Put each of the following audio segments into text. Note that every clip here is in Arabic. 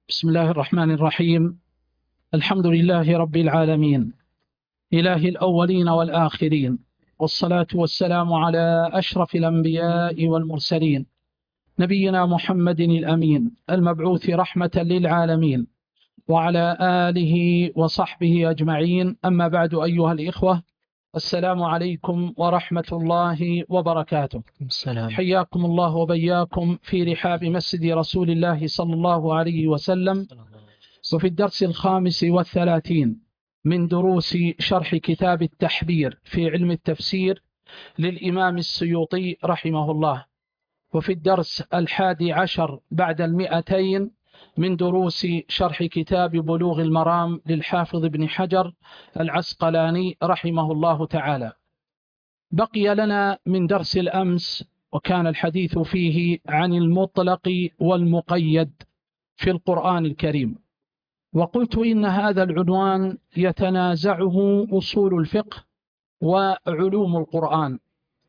بسم الله الرحمن الرحيم. الحمد لله رب العالمين، إله الأولين والآخرين، والصلاة والسلام على أشرف الأنبياء والمرسلين، نبينا محمد الأمين المبعوث رحمة للعالمين، وعلى آله وصحبه أجمعين. أما بعد، أيها الإخوة، السلام عليكم ورحمة الله وبركاته. السلام. حياكم الله وبياكم في رحاب مسجد رسول الله صلى الله عليه وسلم، وفي الدرس 35 من دروس شرح كتاب التحبير في علم التفسير للإمام السيوطي رحمه الله، وفي الدرس 11 بعد 200 من دروس شرح كتاب بلوغ المرام للحافظ ابن حجر العسقلاني رحمه الله تعالى. بقي لنا من درس الأمس، وكان الحديث فيه عن المطلق والمقيد في القرآن الكريم، وقلت إن هذا العنوان يتنازعه أصول الفقه وعلوم القرآن،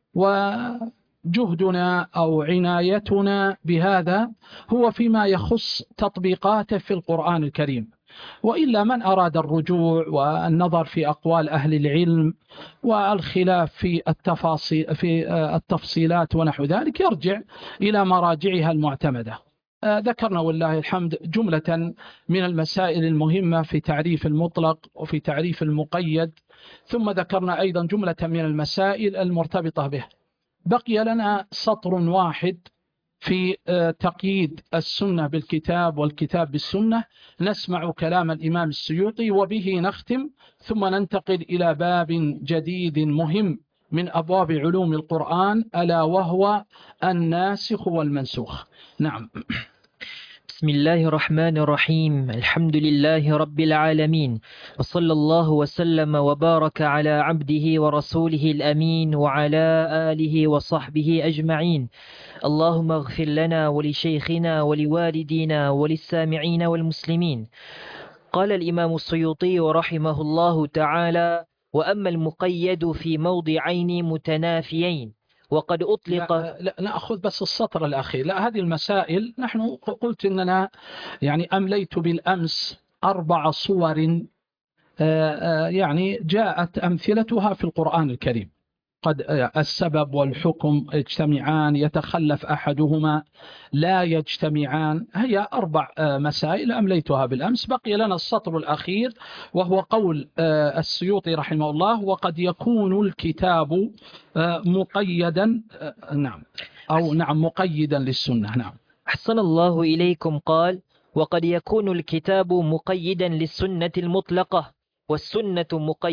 وجهدنا أو عنايتنا بهذا هو فيما يخص تطبيقاته في القرآن الكريم، وإلا من أراد الرجوع والنظر في أقوال أهل العلم والخلاف في التفصيلات ونحو ذلك يرجع إلى مراجعها المعتمدة. ذكرنا والله الحمد جملة من المسائل المهمة في تعريف المطلق وفي تعريف المقيد، ثم ذكرنا أيضا جملة من المسائل المرتبطة به. بقي لنا سطر واحد في تقييد السنة بالكتاب والكتاب بالسنة، نسمع كلام الإمام السيوطي وبه نختم، ثم ننتقل إلى باب جديد مهم من أبواب علوم القرآن، ألا وهو الناسخ والمنسوخ. نعم. بسم الله الرحمن الرحيم. الحمد لله رب العالمين، وصلى الله وسلم وبارك على عبده ورسوله الأمين وعلى آله وصحبه أجمعين. اللهم اغفر لنا ولشيخنا ولوالدينا وللسامعين والمسلمين. قال الإمام السيوطي رحمه الله تعالى: وأما المقيد في موضعين متنافيين وقد أطلق. لا نأخذ بس السطر الأخير. لا، هذه المسائل نحن قلت إننا يعني أمليت بالأمس 4 صور يعني جاءت أمثلتها في القرآن الكريم، قد السبب والحكم يجتمعان، يتخلف أحدهما، لا يجتمعان. هي 4 مسائل أمليتها بالأمس. بقي لنا السطر الأخير وهو قول السيوطي رحمه الله: وقد يكون الكتاب مقيدا، نعم، أو نعم مقيدا للسنة. نعم. أحسن الله إليكم. قال: وقد يكون الكتاب مقيدا للسنة المطلقة، والسنة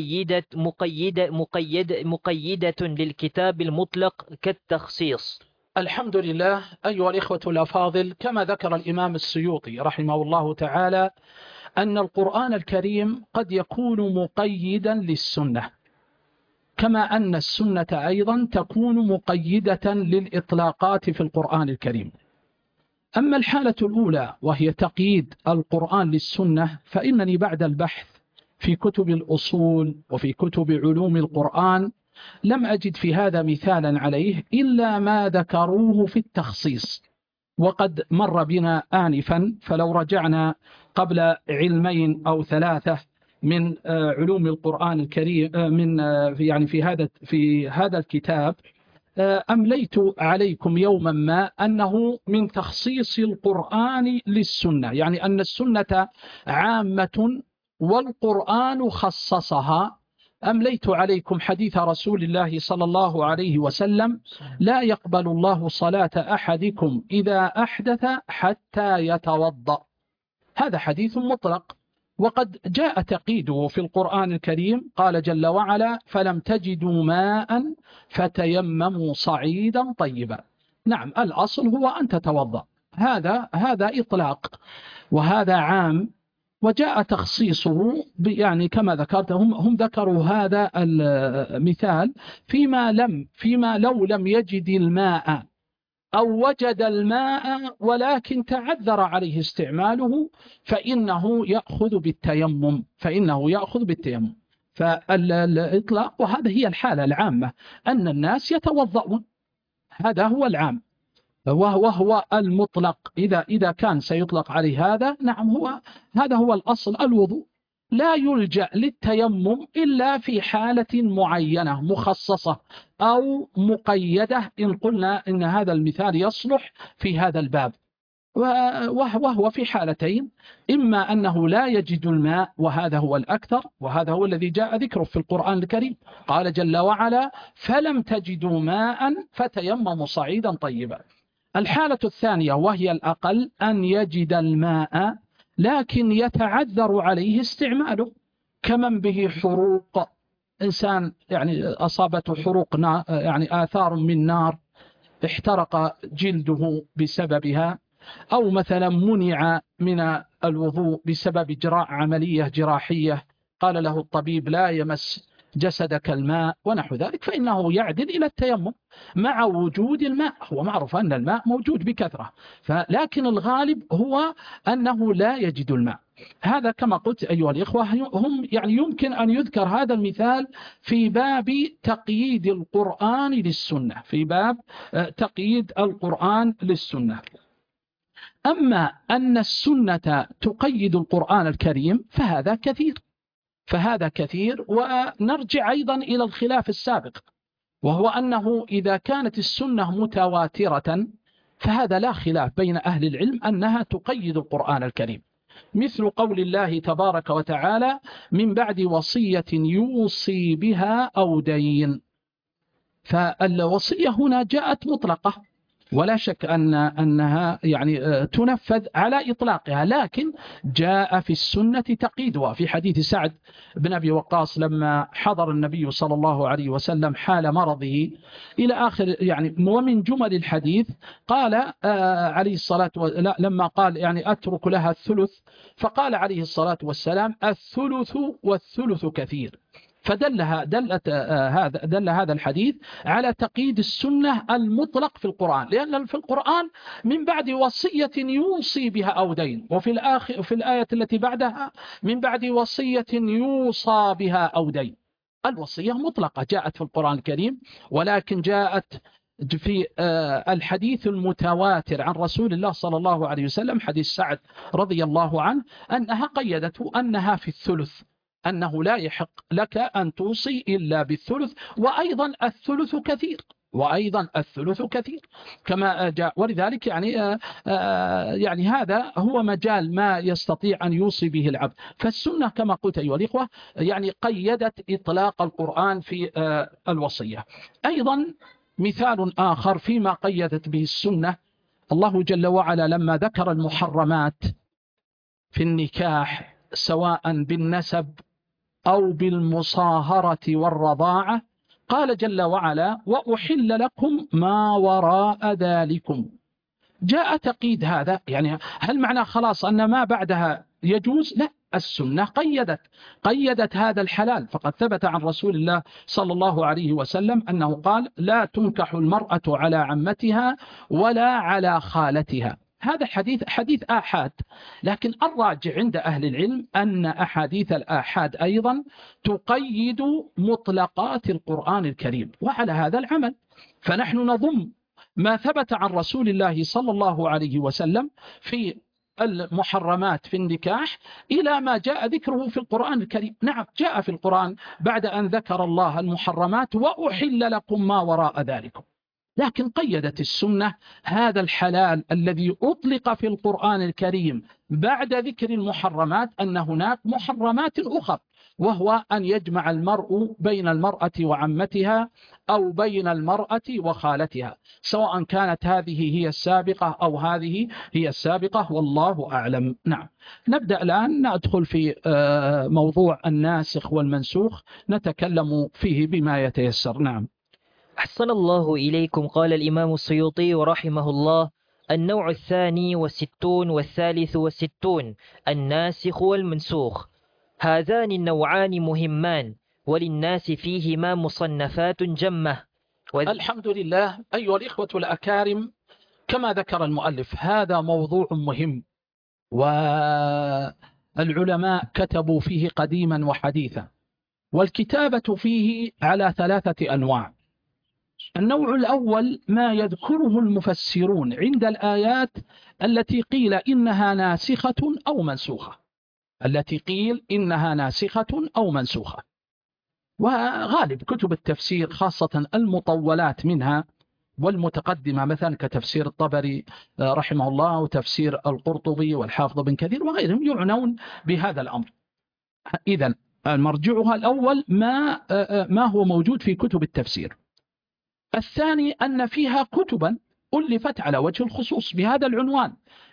مقيدة للكتاب المطلق كالتخصيص. الحمد لله. أيها الإخوة الأفاضل، كما ذكر الإمام السيوطي رحمه الله تعالى أن القرآن الكريم قد يكون مقيدا للسنة، كما أن السنة أيضا تكون مقيدة للإطلاقات في القرآن الكريم. أما الحالة الأولى وهي تقييد القرآن للسنة، فإنني بعد البحث في كتب الأصول وفي كتب علوم القرآن لم أجد في هذا مثالا عليه إلا ما ذكروه في التخصيص، وقد مر بنا آنفا. فلو رجعنا قبل 2 أو 3 من علوم القرآن الكريم، من يعني في هذا الكتاب، أمليت عليكم يوما ما أنه من تخصيص القرآن للسنة، يعني أن السنة عامة والقرآن خصصها. أمليت عليكم حديث رسول الله صلى الله عليه وسلم: لا يقبل الله صلاة أحدكم إذا أحدث حتى يتوضأ. هذا حديث مطلق، وقد جاء تقييده في القرآن الكريم. قال جل وعلا: فلم تجدوا ماء فتيمموا صعيدا طيبا. نعم، الأصل هو أن تتوضأ، هذا إطلاق وهذا عام. وجاء تخصيصه يعني كما ذكرت، هم ذكروا هذا المثال فيما لو لم يجد الماء أو وجد الماء ولكن تعذر عليه استعماله فإنه يأخذ بالتيمم. فالإطلاق، وهذا هي الحالة العامة، أن الناس يتوضؤون، هذا هو العام. وهو المطلق. إذا كان سيطلق عليه هذا، نعم، هذا هو الأصل الوضوء. لا يلجأ للتيمم إلا في حالة معينة مخصصة أو مقيدة، إن قلنا إن هذا المثال يصلح في هذا الباب، وهو في حالتين: إما أنه لا يجد الماء، وهذا هو الأكثر، وهذا هو الذي جاء ذكره في القرآن الكريم، قال جل وعلا: فلم تجدوا ماء فتيمموا صعيدا طيبا. الحالة الثانية وهي الأقل: أن يجد الماء لكن يتعذر عليه استعماله، كمن به حروق، إنسان يعني أصابته حروق، يعني آثار من نار احترق جلده بسببها، أو مثلا منع من الوضوء بسبب إجراء عملية جراحية قال له الطبيب: لا يمس جسدك الماء ونحو ذلك، فإنه يعدل إلى التيمم مع وجود الماء. هو معروف أن الماء موجود بكثرة، لكن الغالب هو أنه لا يجد الماء. هذا كما قلت أيها الإخوة، هم يعني يمكن أن يذكر هذا المثال في باب تقييد القرآن للسنة، في باب تقييد القرآن للسنة. أما أن السنة تقيد القرآن الكريم فهذا كثير. ونرجع أيضا إلى الخلاف السابق، وهو أنه إذا كانت السنة متواترة فهذا لا خلاف بين أهل العلم أنها تقيد القرآن الكريم، مثل قول الله تبارك وتعالى: من بعد وصية يوصي بها أو دين. فالوصية هنا جاءت مطلقة، ولا شك أنها يعني تنفذ على إطلاقها، لكن جاء في السنة تقييدها. في حديث سعد بن أبي وقاص لما حضر النبي صلى الله عليه وسلم حال مرضه إلى آخر، يعني ومن جمل الحديث قال عليه الصلاة والسلام، لما قال يعني أترك لها الثلث، فقال عليه الصلاة والسلام: الثلث والثلث كثير. فدل هذا الحديث على تقييد السنة المطلق في القرآن، لأن في القرآن من بعد وصية يوصي بها أو دين، في الآية التي بعدها من بعد وصية يوصى بها أو دين. الوصية مطلقة جاءت في القرآن الكريم، ولكن جاءت في الحديث المتواتر عن رسول الله صلى الله عليه وسلم، حديث سعد رضي الله عنه، أنها قيدته أنها في الثلث، أنه لا يحق لك أن توصي إلا بالثلث، وأيضا الثلث كثير كما جاء. ولذلك يعني هذا هو مجال ما يستطيع أن يوصي به العبد. فالسنة كما قلت أيها الإخوة يعني قيدت إطلاق القرآن في الوصية. أيضا مثال آخر فيما قيدت به السنة: الله جل وعلا لما ذكر المحرمات في النكاح سواء بالنسب أو بالمصاهرة والرضاعة، قال جل وعلا: وأحل لكم ما وراء ذلكم. جاء تقييد هذا، يعني هل معنى خلاص أن ما بعدها يجوز؟ لا، السنة قيدت هذا الحلال، فقد ثبت عن رسول الله صلى الله عليه وسلم أنه قال: لا تنكح المرأة على عمتها ولا على خالتها. هذا حديث آحاد، لكن الراجع عند أهل العلم أن أحاديث الآحاد أيضا تقيد مطلقات القرآن الكريم، وعلى هذا العمل فنحن نضم ما ثبت عن رسول الله صلى الله عليه وسلم في المحرمات في النكاح إلى ما جاء ذكره في القرآن الكريم. نعم، جاء في القرآن بعد أن ذكر الله المحرمات: وأحل لكم ما وراء ذلكم، لكن قيدت السنة هذا الحلال الذي أطلق في القرآن الكريم بعد ذكر المحرمات أن هناك محرمات أخرى، وهو أن يجمع المرء بين المرأة وعمتها أو بين المرأة وخالتها، سواء كانت هذه هي السابقة أو هذه هي السابقة، والله أعلم. نعم، نبدأ الآن ندخل في موضوع الناسخ والمنسوخ، نتكلم فيه بما يتيسر. نعم. أحسن الله إليكم. قال الإمام السيوطي رحمه الله: النوع 62 و63 الناسخ والمنسوخ. هذان النوعان مهمان، وللناس فيهما مصنفات جمة. الحمد لله. أيها الإخوة الأكارم، كما ذكر المؤلف هذا موضوع مهم، والعلماء كتبوا فيه قديما وحديثا، والكتابة فيه على 3 أنواع. النوع الأول ما يذكره المفسرون عند الآيات التي قيل إنها ناسخة أو منسوخة، التي قيل إنها ناسخة أو منسوخة. وغالب كتب التفسير خاصة المطولات منها والمتقدمة مثلا كتفسير الطبري رحمه الله وتفسير القرطبي والحافظ بن كثير وغيرهم يعنون بهذا الأمر. إذن مرجعها الأول ما هو موجود في كتب التفسير. الثاني أن فيها كتبا ألفت على وجه الخصوص بهذا العنوان: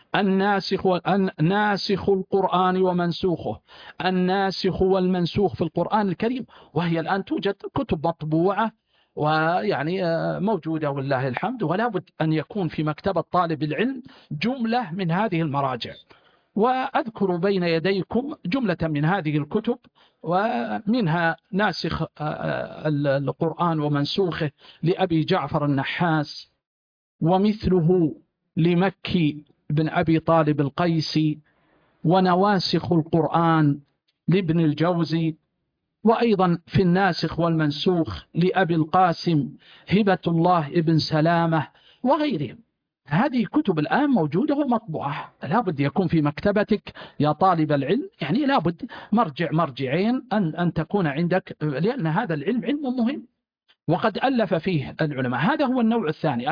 ناسخ القرآن ومنسوخه، الناسخ والمنسوخ في القرآن الكريم. وهي الآن توجد كتب مطبوعة ويعني موجودة والله الحمد، ولا بد أن يكون في مكتبة طالب العلم جملة من هذه المراجع. وأذكر بين يديكم جملة من هذه الكتب، ومنها ناسخ القرآن ومنسوخه لأبي جعفر النحاس، ومثله لمكي بن أبي طالب القيسي، ونواسخ القرآن لابن الجوزي، وأيضا في الناسخ والمنسوخ لأبي القاسم هبة الله ابن سلامة وغيرهم. هذه كتب الآن موجودة ومطبوعة، لابد يكون في مكتبتك يا طالب العلم، يعني لابد مرجعين أن تكون عندك، لأن هذا العلم علم مهم وقد ألف فيه العلماء. هذا هو النوع الثاني،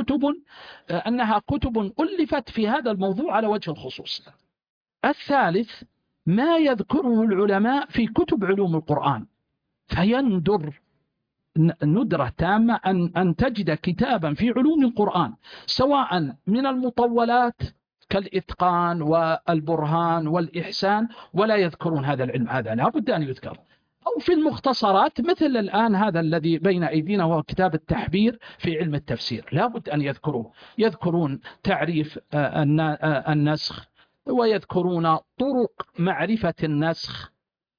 أنها كتب ألفت في هذا الموضوع على وجه الخصوص. الثالث ما يذكره العلماء في كتب علوم القرآن، فيندر ندرة تامة أن تجد كتابا في علوم القرآن سواء من المطولات كالإتقان والبرهان والإحسان ولا يذكرون هذا العلم، هذا لا بد أن يذكر، أو في المختصرات مثل الآن هذا الذي بين أيدينا وهو كتاب التحبير في علم التفسير، لا بد أن يذكروه. يذكرون تعريف النسخ، ويذكرون طرق معرفة النسخ،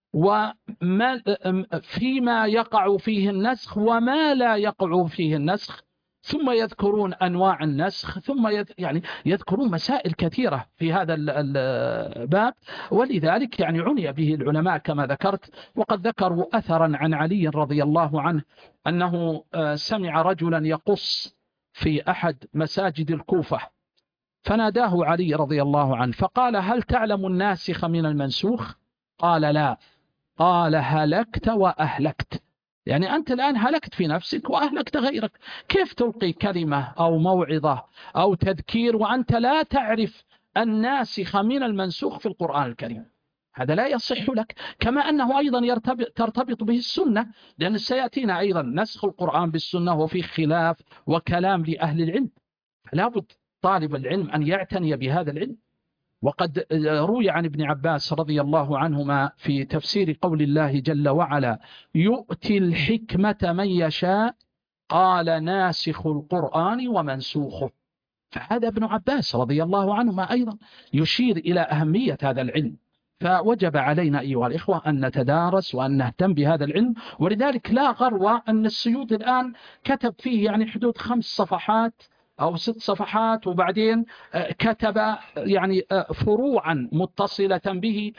وما فيما يقع فيه النسخ وما لا يقع فيه النسخ، ثم يذكرون أنواع النسخ، ثم يعني يذكرون مسائل كثيرة في هذا الباب. ولذلك يعني عني به العلماء كما ذكرت. وقد ذكروا أثرا عن علي رضي الله عنه أنه سمع رجلا يقص في أحد مساجد الكوفة، فناداه علي رضي الله عنه فقال: هل تعلم الناسخ من المنسوخ؟ قال: لا. قال: هلكت وأهلكت، يعني أنت الآن هلكت في نفسك وأهلكت غيرك. كيف تلقي كلمة أو موعظة أو تذكير وأنت لا تعرف الناسخ من المنسوخ في القرآن الكريم؟ هذا لا يصح لك. كما أنه أيضا ترتبط به السنة، لأن سيأتينا أيضا نسخ القرآن بالسنة وفي خلاف وكلام لأهل العلم، لا بد طالب العلم أن يعتني بهذا العلم. وقد روي عن ابن عباس رضي الله عنهما في تفسير قول الله جل وعلا: يؤتي الحكمة من يشاء، قال: ناسخ القرآن ومنسوخه. فهذا ابن عباس رضي الله عنهما أيضا يشير إلى أهمية هذا العلم. فوجب علينا أيها الإخوة أن نتدارس وأن نهتم بهذا العلم. ولذلك لا غرو أن السيوطي الآن كتب فيه يعني حدود 5 صفحات أو 6 صفحات، وبعدين كتب يعني فروعا متصلة به،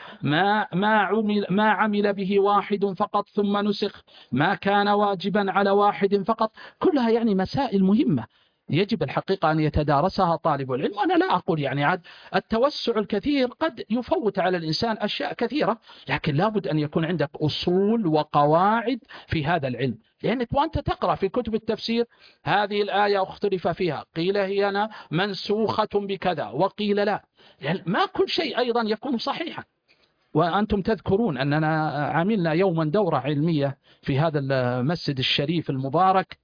ما عمل به واحد فقط ثم نسخ، ما كان واجبا على واحد فقط. كلها يعني مسائل مهمة يجب الحقيقة أن يتدارسها طالب العلم. وأنا لا أقول يعني عاد التوسع الكثير قد يفوت على الإنسان أشياء كثيرة، لكن لابد أن يكون عندك أصول وقواعد في هذا العلم. لأنك وأنت تقرأ في كتب التفسير هذه الآية اختلف فيها، قيل هي منسوخة بكذا وقيل لا، يعني ما كل شيء أيضا يكون صحيحا. وأنتم تذكرون أننا عملنا يوما دورة علمية في هذا المسجد الشريف المبارك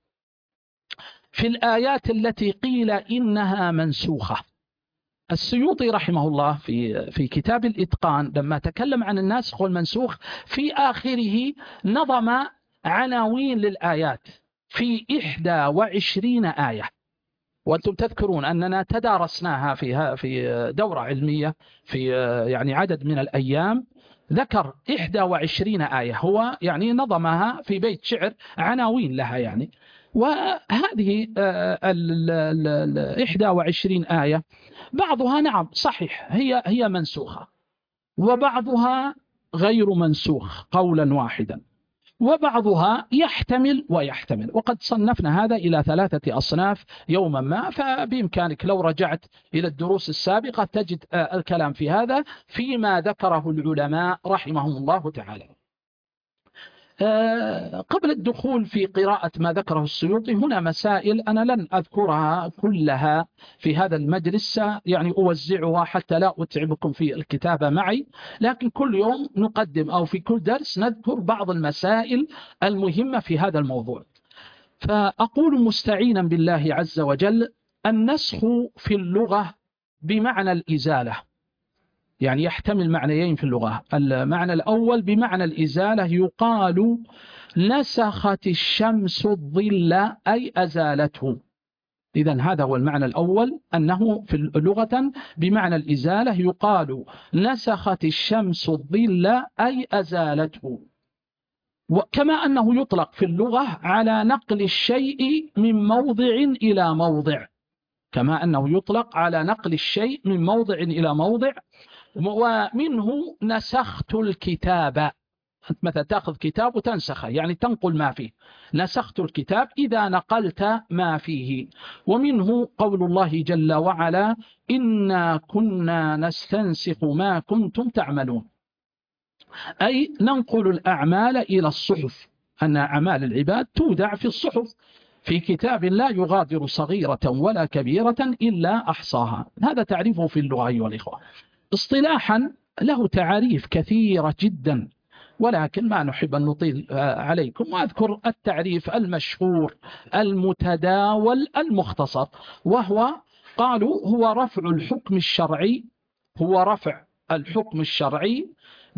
في الآيات التي قيل إنها منسوخة. السيوطي رحمه الله في كتاب الإتقان لما تكلم عن الناسخ والمنسوخ في آخره نظم عناوين للآيات في 21 آية، وأنتم تذكرون أننا تدارسناها في دورة علمية في يعني عدد من الأيام. ذكر 21 آية، هو يعني نظمها في بيت شعر عناوين لها يعني. وهذه 21 آية بعضها نعم صحيح هي منسوخة، وبعضها غير منسوخ قولا واحدا. وبعضها يحتمل ويحتمل، وقد صنفنا هذا إلى 3 أصناف يوما ما، فبإمكانك لو رجعت إلى الدروس السابقة تجد الكلام في هذا فيما ذكره العلماء رحمهم الله تعالى. قبل الدخول في قراءة ما ذكره السيوطي، هنا مسائل أنا لن أذكرها كلها في هذا المجلس، يعني أوزعها حتى لا أتعبكم في الكتابة معي، لكن كل يوم نقدم أو في كل درس نذكر بعض المسائل المهمة في هذا الموضوع. فأقول مستعينا بالله عز وجل: النسخ في اللغة بمعنى الإزالة، يعني يحتمل معنيين في اللغة. المعنى الأول بمعنى الإزالة، يقال نسخت الشمس الظل أي أزالته. إذن هذا هو المعنى الأول، أنه في اللغة بمعنى الإزالة، يقال نسخت الشمس الظل أي أزالته. وكما أنه يطلق في اللغة على نقل الشيء من موضع إلى موضع، كما أنه يطلق على نقل الشيء من موضع إلى موضع. ومنه نسخت الكتاب، أنت مثلا تأخذ كتاب وتنسخه، يعني تنقل ما فيه. نسخت الكتاب إذا نقلت ما فيه. ومنه قول الله جل وعلا: إنا كنا نستنسخ ما كنتم تعملون، أي ننقل الأعمال إلى الصحف، أن أعمال العباد تودع في الصحف في كتاب لا يغادر صغيرة ولا كبيرة إلا أحصاها. هذا تعريفه في اللغة أيها الإخوة. اصطلاحا له تعاريف كثيرة جدا، ولكن ما نحب أن نطيل عليكم، وأذكر التعريف المشهور المتداول المختصر، وهو قالوا هو رفع الحكم الشرعي، هو رفع الحكم الشرعي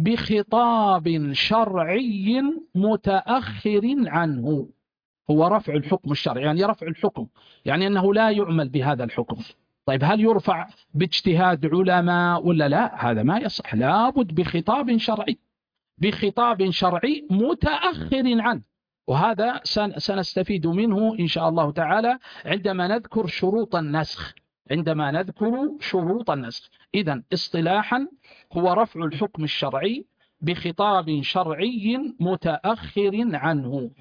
بخطاب شرعي متأخر عنه. هو رفع الحكم الشرعي، يعني رفع الحكم، يعني أنه لا يعمل بهذا الحكم. طيب هل يرفع باجتهاد علماء ولا لا؟ هذا ما يصح، لابد بخطاب شرعي، بخطاب شرعي متأخر عنه. وهذا سنستفيد منه إن شاء الله تعالى عندما نذكر شروط النسخ، عندما نذكر شروط النسخ. إذن اصطلاحا هو رفع الحكم الشرعي بخطاب شرعي متأخر عنه.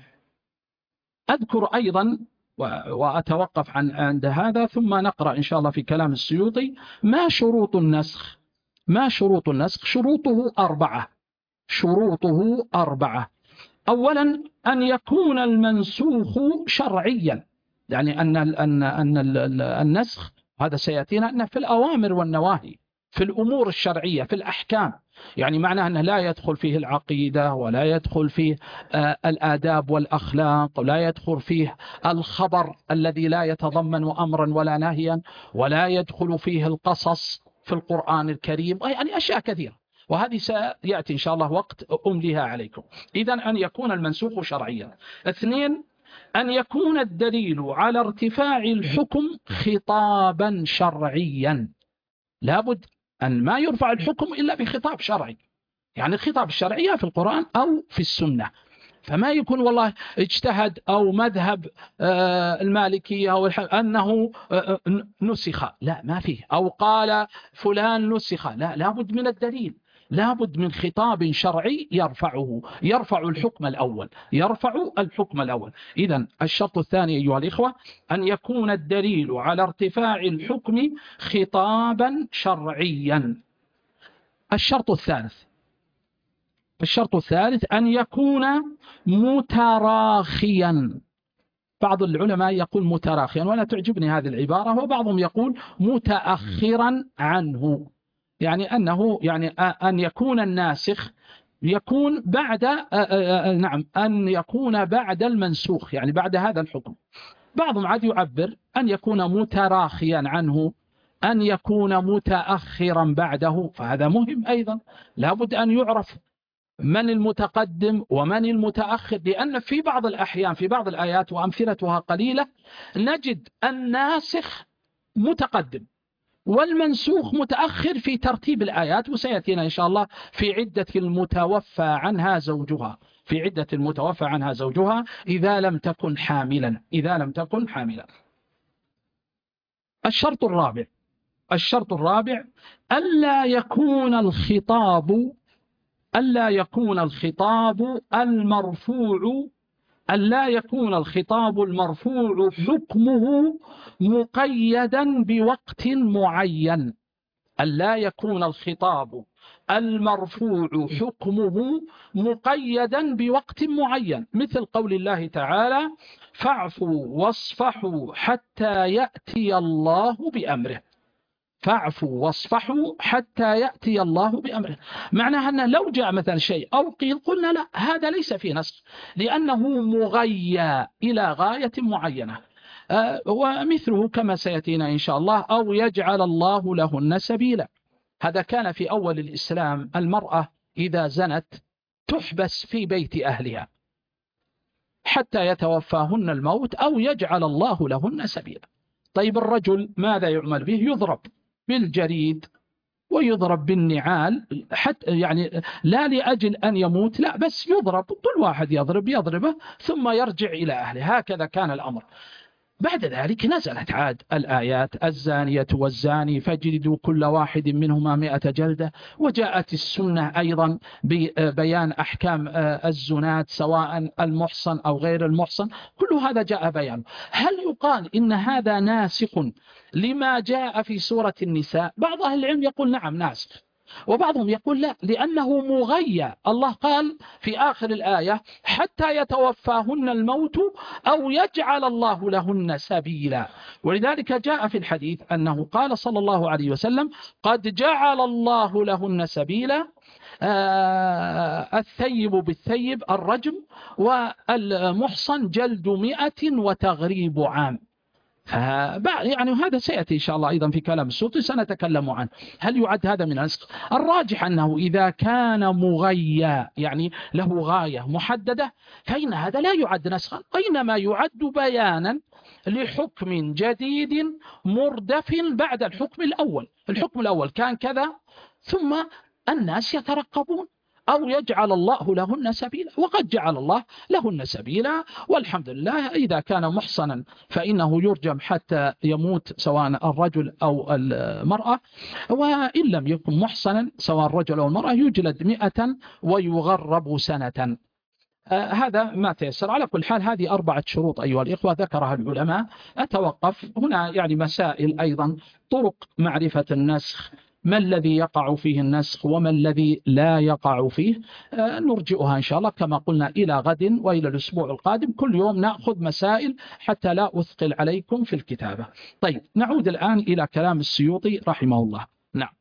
أذكر أيضا وأتوقف عند هذا ثم نقرأ إن شاء الله في كلام السيوطي ما شروط النسخ. ما شروط النسخ؟ شروطه 4. شروطه 4. أولا أن يكون المنسوخ شرعيا، يعني أن النسخ هذا سيأتينا أنه في الأوامر والنواهي، في الأمور الشرعية، في الأحكام، يعني معناه أنه لا يدخل فيه العقيدة، ولا يدخل فيه الآداب والأخلاق، ولا يدخل فيه الخبر الذي لا يتضمن أمرا ولا نهيا، ولا يدخل فيه القصص في القرآن الكريم، يعني أشياء كثيرة، وهذه سيأتي إن شاء الله وقت أمليها عليكم. إذن أن يكون المنسوخ شرعيا. 2 أن يكون الدليل على ارتفاع الحكم خطابا شرعيا، لابد أن ما يرفع الحكم إلا بخطاب شرعي، يعني الخطاب الشرعي في القرآن أو في السنة. فما يكون والله اجتهد أو مذهب المالكية أو أنه نسخ، لا ما فيه، أو قال فلان نسخ، لا، لابد من الدليل، لابد من خطاب شرعي يرفع الحكم الأول، يرفع الحكم الأول. إذن الشرط الثاني أيها الإخوة أن يكون الدليل على ارتفاع الحكم خطابا شرعيا. الشرط الثالث أن يكون متراخيا. بعض العلماء يقول متراخيا، وأنا تعجبني هذه العبارة، وبعضهم يقول متأخرا عنه، يعني أنه يعني أن يكون الناسخ يكون بعد أن يكون بعد المنسوخ، يعني بعد هذا الحكم. بعضهم عاد يعبر أن يكون متراخيا عنه، أن يكون متأخرا بعده، فهذا مهم أيضا، لابد أن يعرف من المتقدم ومن المتأخر، لأن في بعض الأحيان في بعض الآيات وأمثلتها قليلة نجد الناسخ متقدم والمنسوخ متأخر في ترتيب الآيات، وسيأتينا إن شاء الله في عدة المتوفى عنها زوجها، في عدة المتوفى عنها زوجها إذا لم تكن حاملا، إذا لم تكن حاملا. الشرط الرابع ألا يكون الخطاب ألا يكون الخطاب المرفوع حكمه مقيدا بوقت معين. ألا يكون الخطاب المرفوع حكمه مقيدا بوقت معين، مثل قول الله تعالى: فاعفوا واصفحوا حتى يأتي الله بأمره. فاعفوا واصفحوا حتى يأتي الله بأمره، معناها أن لو جاء مثلا شيء أو قيل قلنا لا، هذا ليس فيه نسخ، لأنه مغيى إلى غاية معينة. ومثله كما سيأتينا إن شاء الله: أو يجعل الله لهن سبيلا. هذا كان في أول الإسلام، المرأة إذا زنت تحبس في بيت أهلها حتى يتوفاهن الموت أو يجعل الله لهن سبيلا. طيب الرجل ماذا يعمل به؟ يضرب بالجريد ويضرب بالنعال، حتى يعني لا لأجل أن يموت، لا، بس يضرب، كل واحد يضربه ثم يرجع إلى أهله. هكذا كان الأمر. بعد ذلك نزلت عاد الآيات: الزانية والزاني فاجلدوا كل واحد منهما 100 جلدة. وجاءت السنة أيضا ببيان أحكام الزنات، سواء المحصن أو غير المحصن، كل هذا جاء بيانه. هل يقال إن هذا ناسخ لما جاء في سورة النساء؟ بعض أهل العلم يقول نعم ناسخ، وبعضهم يقول لا، لأنه مغيى. الله قال في آخر الآية: حتى يتوفاهن الموت أو يجعل الله لهن سبيلا. ولذلك جاء في الحديث أنه قال صلى الله عليه وسلم: قد جعل الله لهن سبيلا، الثيب بالثيب الرجم، والمحصن جلد 100 وتغريب عام. يعني هذا سيأتي إن شاء الله أيضا في كلام السيوطي، سنتكلم عنه. هل يعد هذا من النسخ؟ الراجح أنه إذا كان مغيى، يعني له غاية محددة، فإن هذا لا يعد نسخا، وإنما يعد بيانا لحكم جديد مردف بعد الحكم الأول. الحكم الأول كان كذا، ثم الناس يترقبون: أو يجعل الله لهن سبيلا. وقد جعل الله لهن سبيلا، والحمد لله. إذا كان محصنا فإنه يرجم حتى يموت، سواء الرجل أو المرأة، وإن لم يكن محصنا سواء الرجل أو المرأة يجلد 100 ويغرب سنة. هذا ما تيسر. على كل حال هذه 4 شروط أيها الإخوة ذكرها العلماء. أتوقف هنا، يعني مسائل أيضا: طرق معرفة النسخ، ما الذي يقع فيه النسخ وما الذي لا يقع فيه، نرجئها إن شاء الله كما قلنا إلى غد وإلى الأسبوع القادم. كل يوم نأخذ مسائل حتى لا أثقل عليكم في الكتابة. طيب نعود الآن إلى كلام السيوطي رحمه الله. نعم.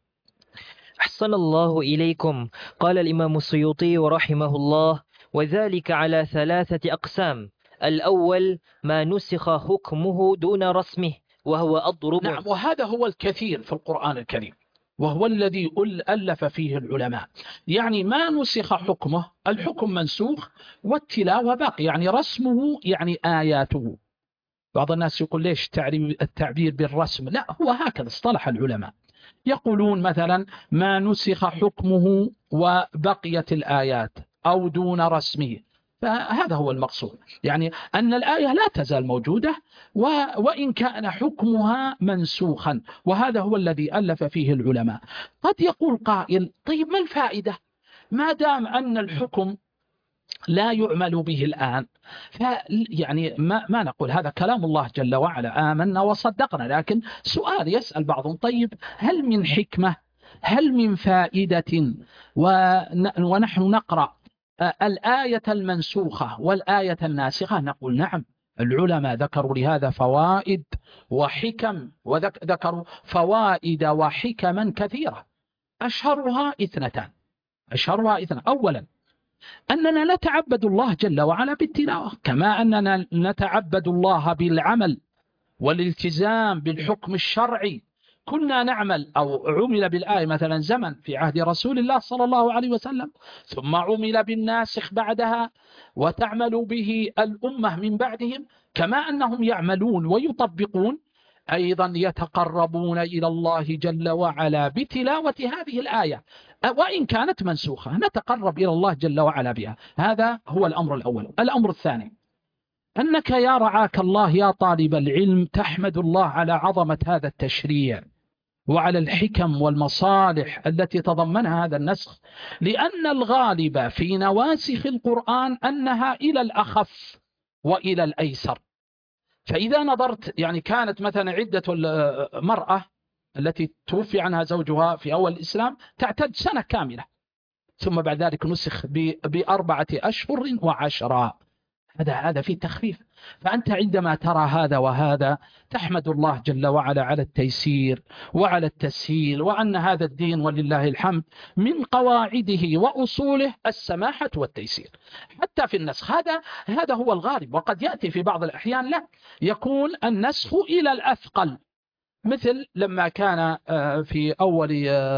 أحسن الله إليكم. قال الإمام السيوطي رحمه الله: وذلك على 3 أقسام. الأول ما نسخ حكمه دون رسمه، وهو أضرب. نعم، وهذا هو الكثير في القرآن الكريم، وهو الذي ألف فيه العلماء. يعني ما نسخ حكمه، الحكم منسوخ والتلاوة باقي، يعني رسمه يعني آياته. بعض الناس يقول ليش التعبير بالرسم؟ لا، هو هكذا اصطلح العلماء. يقولون مثلا ما نسخ حكمه وبقيت الآيات، أو دون رسمه، فهذا هو المقصود، يعني أن الآية لا تزال موجودة وإن كان حكمها منسوخا، وهذا هو الذي ألف فيه العلماء. قد يقول قائل: طيب ما الفائدة ما دام أن الحكم لا يعمل به الآن؟ يعني ما نقول هذا كلام الله جل وعلا، آمنا وصدقنا. لكن سؤال يسأل بعضهم: طيب هل من حكمة، هل من فائدة ونحن نقرأ الآية المنسوخة والآية الناسخة؟ نقول نعم، العلماء ذكروا لهذا فوائد وحكم، وذكروا فوائد وحكما كثيرة. أشهرها 2. أولا أننا نتعبد الله جل وعلا بالتلاوة، كما أننا نتعبد الله بالعمل والالتزام بالحكم الشرعي. كنا نعمل أو عمل بالآية مثلا زمن في عهد رسول الله صلى الله عليه وسلم، ثم عمل بالناسخ بعدها، وتعمل به الأمة من بعدهم، كما أنهم يعملون ويطبقون، أيضا يتقربون إلى الله جل وعلا بتلاوة هذه الآية، وإن كانت منسوخة نتقرب إلى الله جل وعلا بها. هذا هو الأمر الأول. الأمر الثاني: أنك يا رعاك الله يا طالب العلم تحمد الله على عظمة هذا التشريع وعلى الحكم والمصالح التي تضمنها هذا النسخ، لأن الغالب في نواسخ القرآن أنها إلى الأخف وإلى الأيسر. فإذا نظرت يعني كانت مثلا عدة المرأة التي توفي عنها زوجها في أول الإسلام تعتد سنة كاملة، ثم بعد ذلك نسخ ب4 أشهر و10. هذا فيه تخفيف. فأنت عندما ترى هذا وهذا تحمد الله جل وعلا على التيسير وعلى التسهيل، وأن هذا الدين ولله الحمد من قواعده وأصوله السماحة والتيسير حتى في النسخ. هذا هو الغالب. وقد يأتي في بعض الأحيان لا يكون النسخ إلى الأثقل، مثل لما كان في أول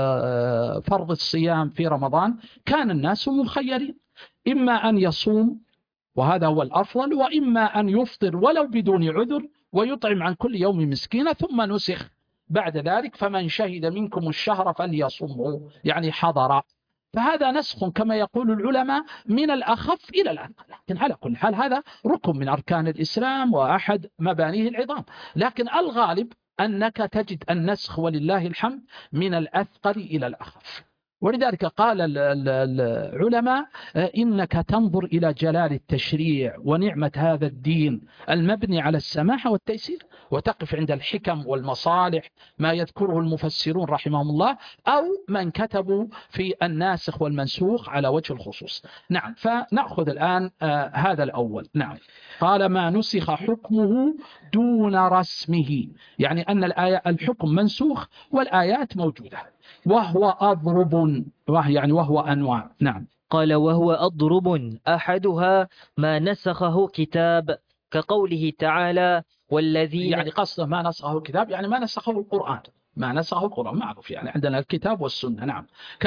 فرض الصيام في رمضان كان الناس مخيرين، إما أن يصوم وهذا هو الأفضل، وإما أن يفطر ولو بدون عذر ويطعم عن كل يوم مسكينة، ثم نسخ بعد ذلك فمن شهد منكم الشهر فليصمه، يعني حضر. فهذا نسخ كما يقول العلماء من الأخف إلى الأثقل، لكن على كل حال هذا ركن من أركان الإسلام وأحد مبانيه العظام. لكن الغالب أنك تجد النسخ ولله الحمد من الأثقل إلى الأخف. ولذلك قال العلماء إنك تنظر إلى جلال التشريع ونعمة هذا الدين المبني على السماحة والتيسير، وتقف عند الحكم والمصالح ما يذكره المفسرون رحمهم الله أو من كتبوا في الناسخ والمنسوخ على وجه الخصوص. نعم، فنأخذ الآن هذا الأول. نعم، قال ما نسخ حكمه دون رسمه، يعني أن الآية الحكم منسوخ والآيات موجودة. وهو أضرب، وهو أنواع. نعم. قال وهو أضرب أحدها ما نسخه كتاب، كقوله تعالى والذين، يعني قصده ما نسخه الكتاب يعني ما نسخه القرآن، ما نسخه القرآن معروف، يعني عندنا الكتاب والسنة. نعم.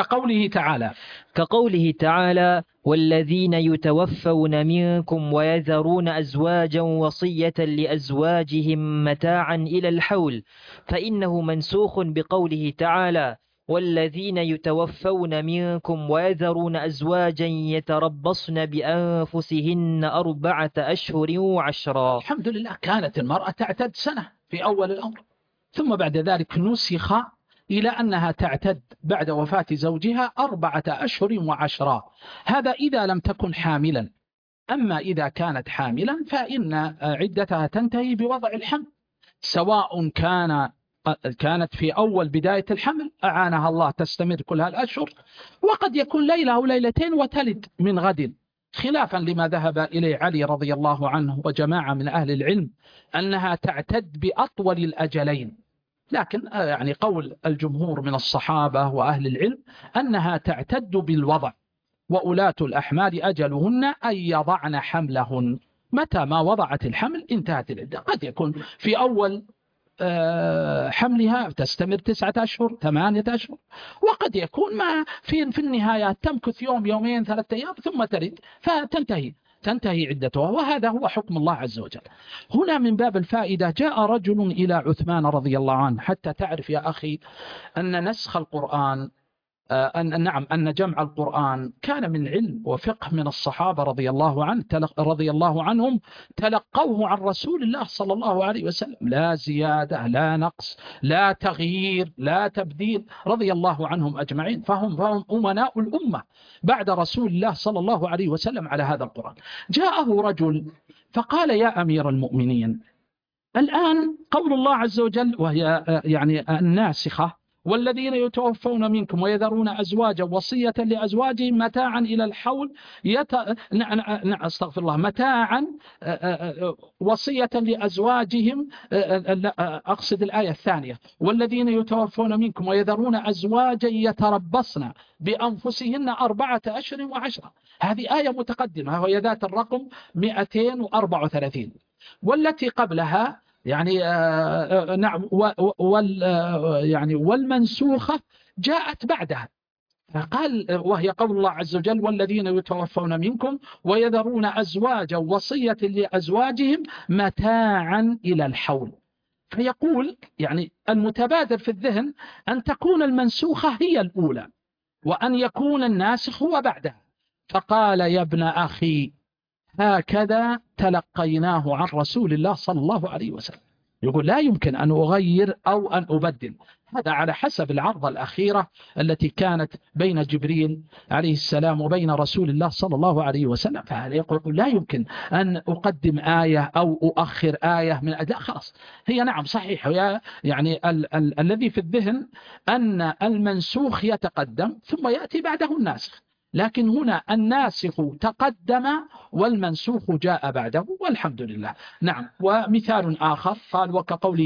كقوله تعالى والذين يتوفون منكم ويذرون أزواجا وصية لأزواجهم متاعا إلى الحول، فإنه منسوخ بقوله تعالى والذين يتوفون منكم ويذرون أزواجا يتربصن بأنفسهن 4 أشهر و10. الحمد لله، كانت المرأة تعتد سنة في أول الأمر، ثم بعد ذلك نسخ إلى أنها تعتد بعد وفاة زوجها 4 أشهر و10. هذا إذا لم تكن حاملا. أما إذا كانت حاملا فإن عدتها تنتهي بوضع الحمل، سواء كانت في أول بداية الحمل أعانها الله تستمر كل هالأشهر، وقد يكون ليلة أو ليلتين وتلد من غد، خلافا لما ذهب إليه علي رضي الله عنه وجماعة من أهل العلم أنها تعتد بأطول الأجلين. لكن يعني قول الجمهور من الصحابة وأهل العلم أنها تعتد بالوضع، وأولاة الأحمال أجلهن أن يضعن حملهن، متى ما وضعت الحمل انتهت العدة. قد يكون في أول حملها تستمر 9 أشهر 8 أشهر، وقد يكون ما في النهاية تمكث يوم يومين 3 أيام ثم تلد فتنتهي عدتها. وهذا هو حكم الله عز وجل. هنا من باب الفائدة جاء رجل إلى عثمان رضي الله عنه، حتى تعرف يا أخي أن نسخ القرآن أن جمع القرآن كان من علم وفقه من الصحابة رضي الله عنهم، تلقوه عن رسول الله صلى الله عليه وسلم، لا زيادة لا نقص لا تغيير لا تبديل، رضي الله عنهم أجمعين. فهم أمناء الأمة بعد رسول الله صلى الله عليه وسلم على هذا القرآن. جاءه رجل فقال يا أمير المؤمنين، الآن قول الله عز وجل وهي يعني الناسخة والذين يتوفون منكم ويذرون أزواجا وصية لأزواجهم متاعا إلى الحول استغفر الله، متاعا وصية لأزواجهم، أقصد الآية الثانية، والذين يتوفون منكم ويذرون أزواجا يتربصن بأنفسهن 4 أشهر و10. هذه آية متقدمة وهي ذات الرقم 234، والتي قبلها يعني نعم يعني والمنسوخة جاءت بعدها، فقال وهي قول الله عز وجل والذين يتوفون منكم ويذرون أزواجا وصية لأزواجهم متاعا إلى الحول. فيقول يعني المتبادر في الذهن أن تكون المنسوخة هي الأولى وأن يكون الناسخ هو بعدها. فقال يا ابن أخي هكذا تلقيناه عن رسول الله صلى الله عليه وسلم. يقول لا يمكن أن أغير أو أن أبدل. هذا على حسب العرضة الأخيرة التي كانت بين جبريل عليه السلام وبين رسول الله صلى الله عليه وسلم. فهذا يقول لا يمكن أن أقدم آية أو أؤخر آية من لا خلاص. هي نعم صحيح، يعني الذي في الذهن أن المنسوخ يتقدم ثم يأتي بعده الناسخ، لكن هنا الناسخ تقدم والمنسوخ جاء بعده والحمد لله. نعم. ومثال آخر قال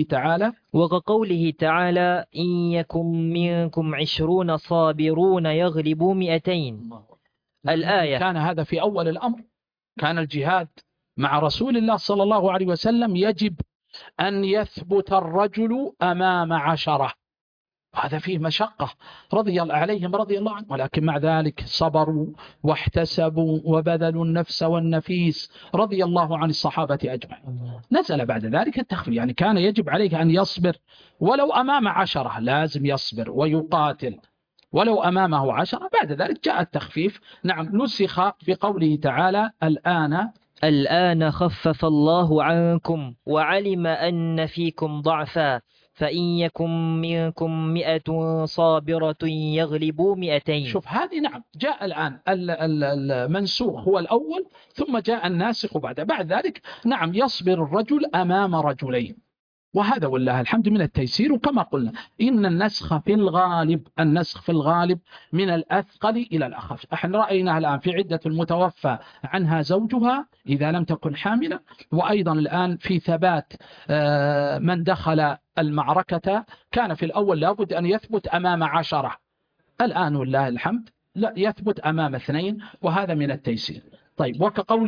وكقوله تعالى إن يكن منكم 20 صابرون يغلبوا 200. الآية. كان هذا في أول الأمر، كان الجهاد مع رسول الله صلى الله عليه وسلم يجب أن يثبت الرجل أمام 10، هذا فيه مشقة رضي الله عليهم رضي الله عنهم، ولكن مع ذلك صبروا واحتسبوا وبذلوا النفس والنفيس رضي الله عن الصحابة أجمعين. نزل بعد ذلك التخفيف، يعني كان يجب عليه أن يصبر ولو أمام 10، لازم يصبر ويقاتل ولو أمامه 10. بعد ذلك جاء التخفيف. نعم. نسخ بقوله تعالى الآن خفف الله عنكم وعلم أن فيكم ضعفا فإن يكن منكم 100 صابرة يغلبوا 200. شوف هذه نعم جاء الآن المنسوخ هو الأول ثم جاء الناسخ بعد ذلك. نعم يصبر الرجل أمام رجلين، وهذا والله الحمد من التيسير. وكما قلنا إن النسخ في الغالب من الأثقل إلى الأخف. احنا رأينا الآن في عدة المتوفى عنها زوجها إذا لم تكن حاملة، وأيضا الآن في ثبات من دخل المعركة كان في الأول لابد أن يثبت أمام 10، الآن والله الحمد لا يثبت أمام 2، وهذا من التيسير. طيب.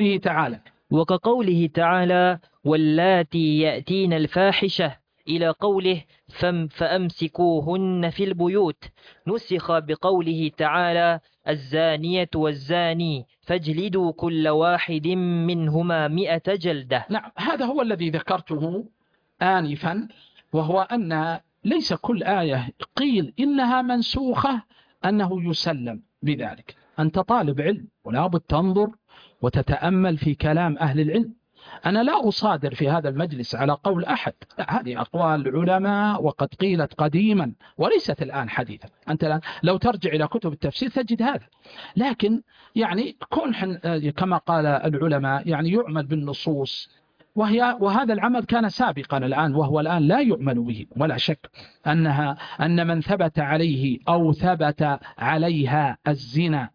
وكقوله تعالى واللاتي يأتين الفاحشة إلى قوله فأمسكوهن في البيوت، نسخ بقوله تعالى الزانية والزاني فاجلدوا كل واحد منهما 100 جلدة. نعم هذا هو الذي ذكرته آنفا، وهو أن ليس كل آية قيل إنها منسوخة أنه يسلم بذلك. أنت طالب علم ولا بد تنظر وتتأمل في كلام أهل العلم. أنا لا أصادر في هذا المجلس على قول أحد، هذه أقوال العلماء وقد قيلت قديما وليست الآن حديثا. أنت الآن لو ترجع إلى كتب التفسير تجد هذا، لكن يعني كما قال العلماء يعني يعمل بالنصوص، وهذا العمل كان سابقا الآن، وهو الآن لا يعمل به. ولا شك أن من ثبت عليه أو ثبت عليها الزنا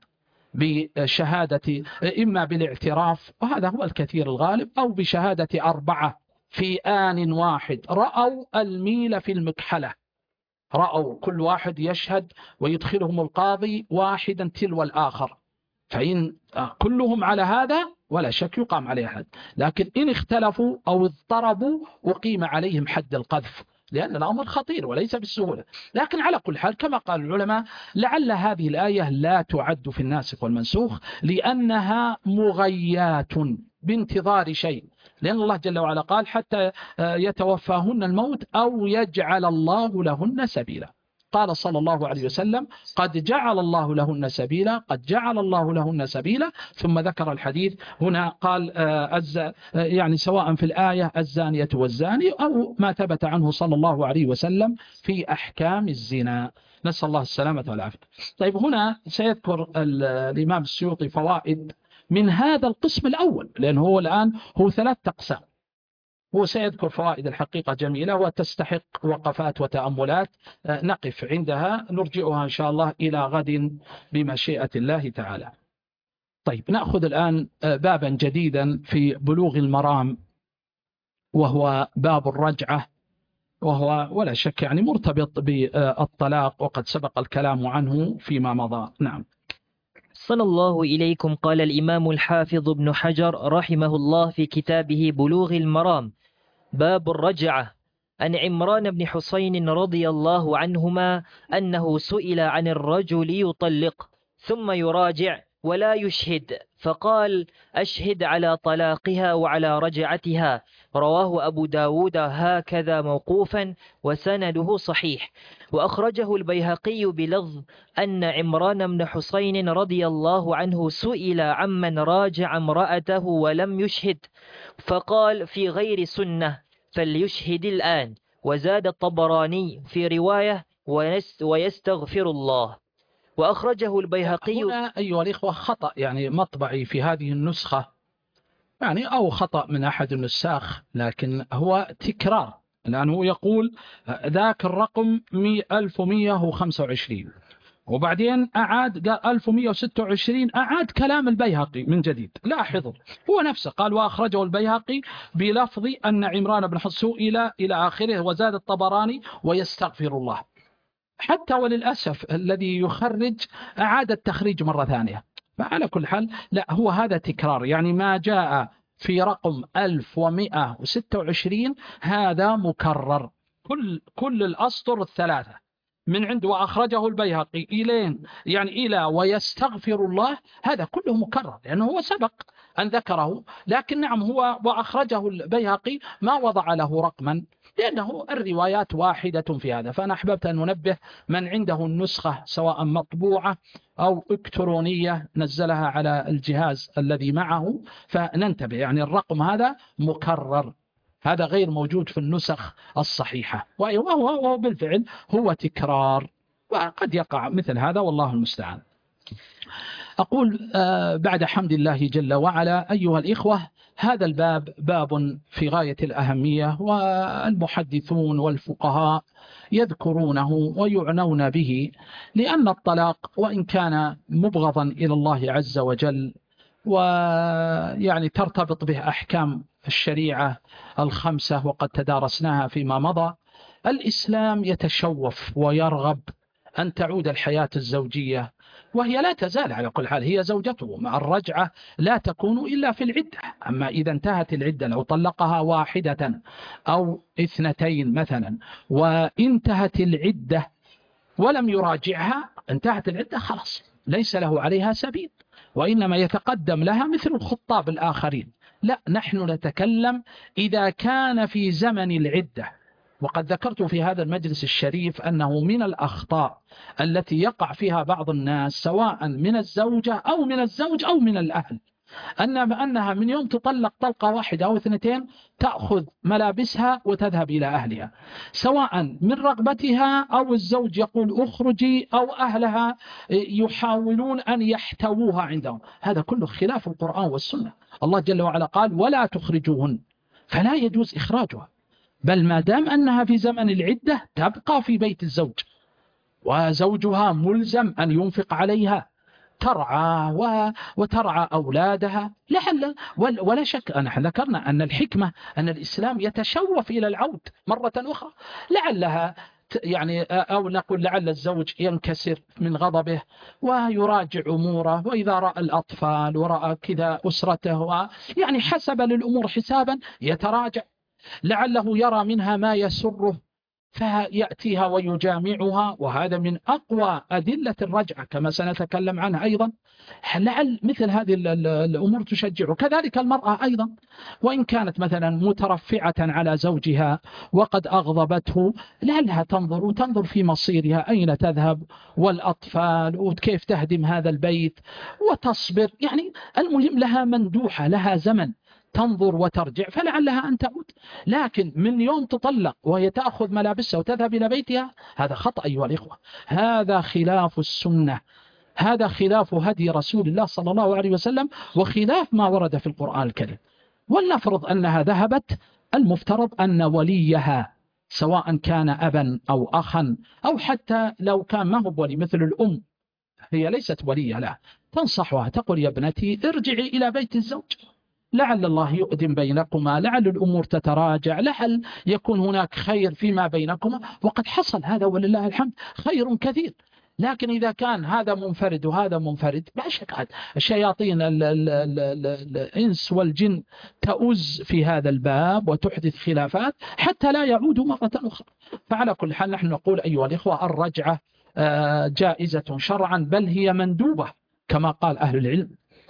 بشهادة إما بالاعتراف، وهذا هو الكثير الغالب، أو بشهادة 4 في آن واحد رأوا الميل في المكحلة، رأوا كل واحد يشهد ويدخلهم القاضي واحدا تلو الآخر، فإن كلهم على هذا ولا شك يقام عليه حد. لكن إن اختلفوا أو اضطربوا أقيم عليهم حد القذف، لأن الأمر خطير وليس بالسهولة. لكن على كل حال كما قال العلماء لعل هذه الآية لا تعد في الناسخ والمنسوخ لأنها مغيات بانتظار شيء، لأن الله جل وعلا قال حتى يتوفاهن الموت أو يجعل الله لهن سبيلا. قال صلى الله عليه وسلم قد جعل الله لهن سبيلا، قد جعل الله لهن سبيلا، ثم ذكر الحديث هنا قال يعني سواء في الآية الزانية والزاني أو ما ثبت عنه صلى الله عليه وسلم في أحكام الزنا، نسأل الله السلامة والعافية. طيب هنا سيذكر الإمام السيوطي فوائد من هذا القسم الأول، لأنه هو الآن هو 3 أقسام، هو سيذكر فوائد الحقيقة جميلة وتستحق وقفات وتأملات نقف عندها، نرجئها إن شاء الله إلى غد بمشيئة الله تعالى. طيب نأخذ الآن بابا جديدا في بلوغ المرام، وهو باب الرجعة، وهو ولا شك يعني مرتبط بالطلاق وقد سبق الكلام عنه فيما مضى. نعم. صلى الله إليكم. قال الإمام الحافظ ابن حجر رحمه الله في كتابه بلوغ المرام باب الرجعة عن عمران بن حسين رضي الله عنهما أنه سئل عن الرجل يطلق ثم يراجع ولا يشهد، فقال أشهد على طلاقها وعلى رجعتها. رواه أبو داود هكذا موقوفا وسنده صحيح. وأخرجه البيهقي بلفظ أن عمران بن حسين رضي الله عنه سئل عمن راجع امرأته ولم يشهد، فقال في غير سنة، فليشهد الآن. وزاد الطبراني في رواية ويستغفر الله. وأخرجه البيهقي. هنا أيها الإخوة خطأ يعني مطبعي في هذه النسخة، يعني أو خطأ من أحد النساخ، لكن هو تكرار، لأنه يقول ذاك الرقم 1125 وبعدين أعاد قال 1126، أعاد كلام البيهقي من جديد. لاحظوا هو نفسه قال وأخرجه البيهقي بلفظ أن عمران بن حصو إلى آخره، وزاد الطبراني ويستغفر الله. حتى وللأسف الذي يخرج أعاد التخريج مرة ثانية. فعلى كل حال لا، هو هذا تكرار، يعني ما جاء في رقم 1126 هذا مكرر. كل الأسطر الثلاثة من عنده وأخرجه البيهقي إلين يعني إلى ويستغفر الله، هذا كله مكرر لأنه هو سبق أن ذكره. لكن نعم هو وأخرجه البيهقي ما وضع له رقما، لأنه الروايات واحدة في هذا. فأنا أحببت أن ننبه من عنده النسخة سواء مطبوعة أو إلكترونية نزلها على الجهاز الذي معه، فننتبه يعني الرقم هذا مكرر، هذا غير موجود في النسخ الصحيحة، وهو بالفعل هو تكرار، وقد يقع مثل هذا والله المستعان. أقول بعد حمد الله جل وعلا أيها الإخوة، هذا الباب باب في غاية الأهمية، والمحدثون والفقهاء يذكرونه ويعنون به، لأن الطلاق وإن كان مبغضا إلى الله عز وجل ويعني ترتبط به أحكام الشريعة الخمسة وقد تدارسناها فيما مضى، الإسلام يتشوف ويرغب أن تعود الحياة الزوجية، وهي لا تزال على كل حال هي زوجته، مع الرجعة لا تكون إلا في العدة. أما إذا انتهت العدة لو طلقها واحدة أو اثنتين مثلا وانتهت العدة ولم يراجعها، انتهت العدة خلاص ليس له عليها سبيل، وإنما يتقدم لها مثل الخطاب الآخرين. لا، نحن نتكلم إذا كان في زمن العدة. وقد ذكرت في هذا المجلس الشريف أنه من الأخطاء التي يقع فيها بعض الناس سواء من الزوجة أو من الزوج أو من الأهل، أنها من يوم تطلق طلقة واحدة أو اثنتين تأخذ ملابسها وتذهب إلى أهلها، سواء من رغبتها أو الزوج يقول أخرجي أو أهلها يحاولون أن يحتووها عندهم. هذا كله خلاف القرآن والسنة. الله جل وعلا قال ولا تخرجوهن، فلا يجوز إخراجها، بل ما دام أنها في زمن العدة تبقى في بيت الزوج، وزوجها ملزم أن ينفق عليها، ترعى وترعى أولادها لعل. ولا شك نحن ذكرنا أن الحكمة أن الإسلام يتشوف إلى العود مرة أخرى، لعلها يعني أو نقول لعل الزوج ينكسر من غضبه ويراجع أموره، وإذا رأى الأطفال ورأى كذا أسرته يعني حسب للأمور حسابا يتراجع، لعله يرى منها ما يسره فيأتيها ويجامعها، وهذا من أقوى أدلة الرجعة كما سنتكلم عنها أيضا. لعل مثل هذه الأمور تشجعه. كذلك المرأة أيضا وإن كانت مثلا مترفعة على زوجها وقد أغضبته، لعلها تنظر في مصيرها أين تذهب والأطفال وكيف تهدم هذا البيت وتصبر، يعني المهم لها مندوحة، لها زمن تنظر وترجع، فلعلها أن تعود. لكن من يوم تطلق وهي تأخذ ملابسها وتذهب إلى بيتها، هذا خطأ أيها الإخوة، هذا خلاف السنة، هذا خلاف هدي رسول الله صلى الله عليه وسلم، وخلاف ما ورد في القرآن الكريم. ولنفرض أنها ذهبت، المفترض أن وليها سواء كان أبا أو أخا أو حتى لو كان ما هو ولي مثل الأم، هي ليست ولية لا، تنصحها تقول يا ابنتي ارجعي إلى بيت الزوج، لعل الله يؤدم بينكما، لعل الأمور تتراجع، لعل يكون هناك خير فيما بينكما، وقد حصل هذا ولله الحمد خير كثير. لكن إذا كان هذا منفرد وهذا منفرد، لا شك الشياطين الإنس والجن تؤز في هذا الباب وتحدث خلافات حتى لا يعودوا مرة أخرى. فعلى كل حال نحن نقول أيها الإخوة الرجعة جائزة شرعا، بل هي مندوبة كما قال أهل العلم،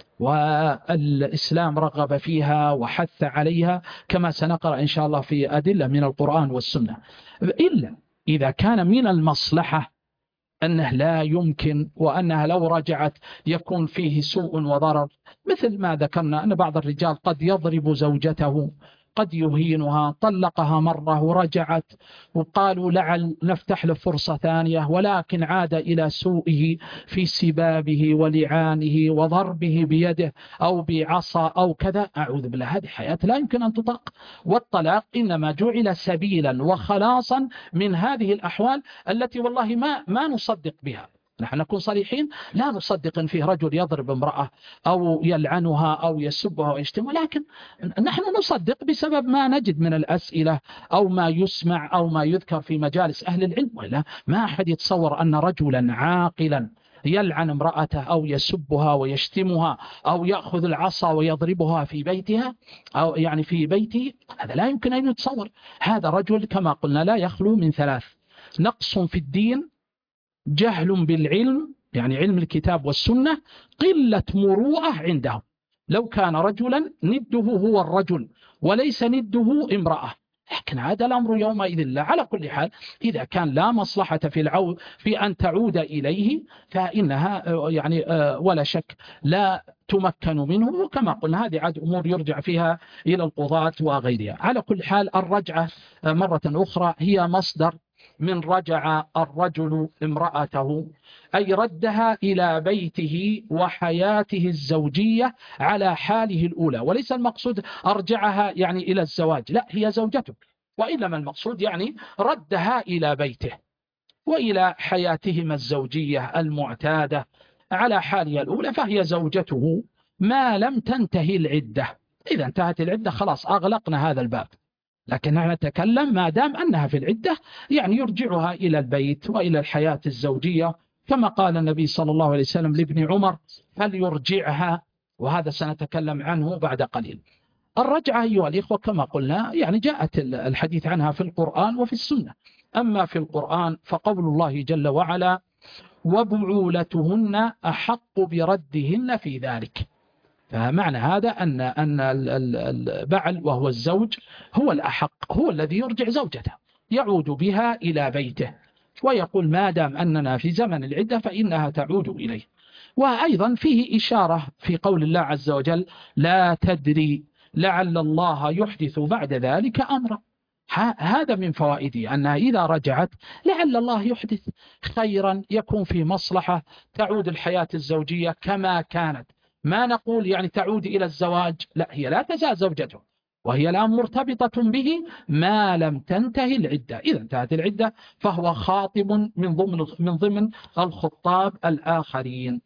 والإسلام رغب فيها وحث عليها كما سنقرأ إن شاء الله في أدلة من القرآن والسنة، إلا إذا كان من المصلحة أنه لا يمكن، وأنها لو رجعت يكون فيه سوء وضرر، مثل ما ذكرنا أن بعض الرجال قد يضرب زوجته قد يهينها، طلقها مرة ورجعت وقالوا لعل نفتح له فرصة ثانية، ولكن عاد إلى سوءه في سبابه ولعانه وضربه بيده أو بعصا أو كذا، أعوذ بالله، هذه حياة لا يمكن أن تطاق. والطلاق إنما جعل سبيلا وخلاصا من هذه الأحوال التي والله ما نصدق بها. نحن نكون صريحين، لا نصدق أن فيه رجل يضرب امرأة أو يلعنها أو يسبها أو يشتم، ولكن نحن نصدق بسبب ما نجد من الأسئلة أو ما يسمع أو ما يذكر في مجالس أهل العلم. ولا ما أحد يتصور أن رجلا عاقلا يلعن امرأته أو يسبها ويشتمها أو يأخذ العصا ويضربها في بيتها أو يعني في بيته، هذا لا يمكن أن يتصور. هذا رجل كما قلنا لا يخلو من ثلاث: نقص في الدين، جهل بالعلم يعني علم الكتاب والسنة، قلة مروءة عنده. لو كان رجلا نده هو الرجل وليس نده امرأة، لكن هذا الأمر يومئذ لا. على كل حال إذا كان لا مصلحة في أن تعود إليه فإنها يعني ولا شك لا تمكن منه، وكما قلنا هذه عاد أمور يرجع فيها إلى القضاة وغيرها. على كل حال الرجعة مرة أخرى هي مصدر من رجع الرجل امرأته، أي ردها إلى بيته وحياته الزوجية على حاله الأولى، وليس المقصود أرجعها يعني إلى الزواج، لا، هي زوجته، وإنما المقصود يعني ردها إلى بيته وإلى حياتهما الزوجية المعتادة على حالها الأولى، فهي زوجته ما لم تنتهي العدة. إذا انتهت العدة خلاص أغلقنا هذا الباب، لكن نتكلم ما دام أنها في العدة يعني يرجعها إلى البيت وإلى الحياة الزوجية، كما قال النبي صلى الله عليه وسلم لابن عمر: فليرجعها، وهذا سنتكلم عنه بعد قليل. الرجعة أيها الإخوة كما قلنا يعني جاءت الحديث عنها في القرآن وفي السنة. أما في القرآن فقول الله جل وعلا: وبعولتهن أحق بردهن في ذلك. فمعنى هذا أن البعل وهو الزوج هو الأحق، هو الذي يرجع زوجته، يعود بها إلى بيته، ويقول ما دام أننا في زمن العدة فإنها تعود إليه. وأيضا فيه إشارة في قول الله عز وجل: لا تدري لعل الله يحدث بعد ذلك أمرا. هذا من فوائده أنها إذا رجعت لعل الله يحدث خيرا، يكون في مصلحة، تعود الحياة الزوجية كما كانت. ما نقول يعني تعود إلى الزواج، لا، هي لا تزال زوجته وهي الآن مرتبطة به ما لم تنتهي العدة. إذا انتهت العدة فهو خاطب من ضمن الخطاب الآخرين.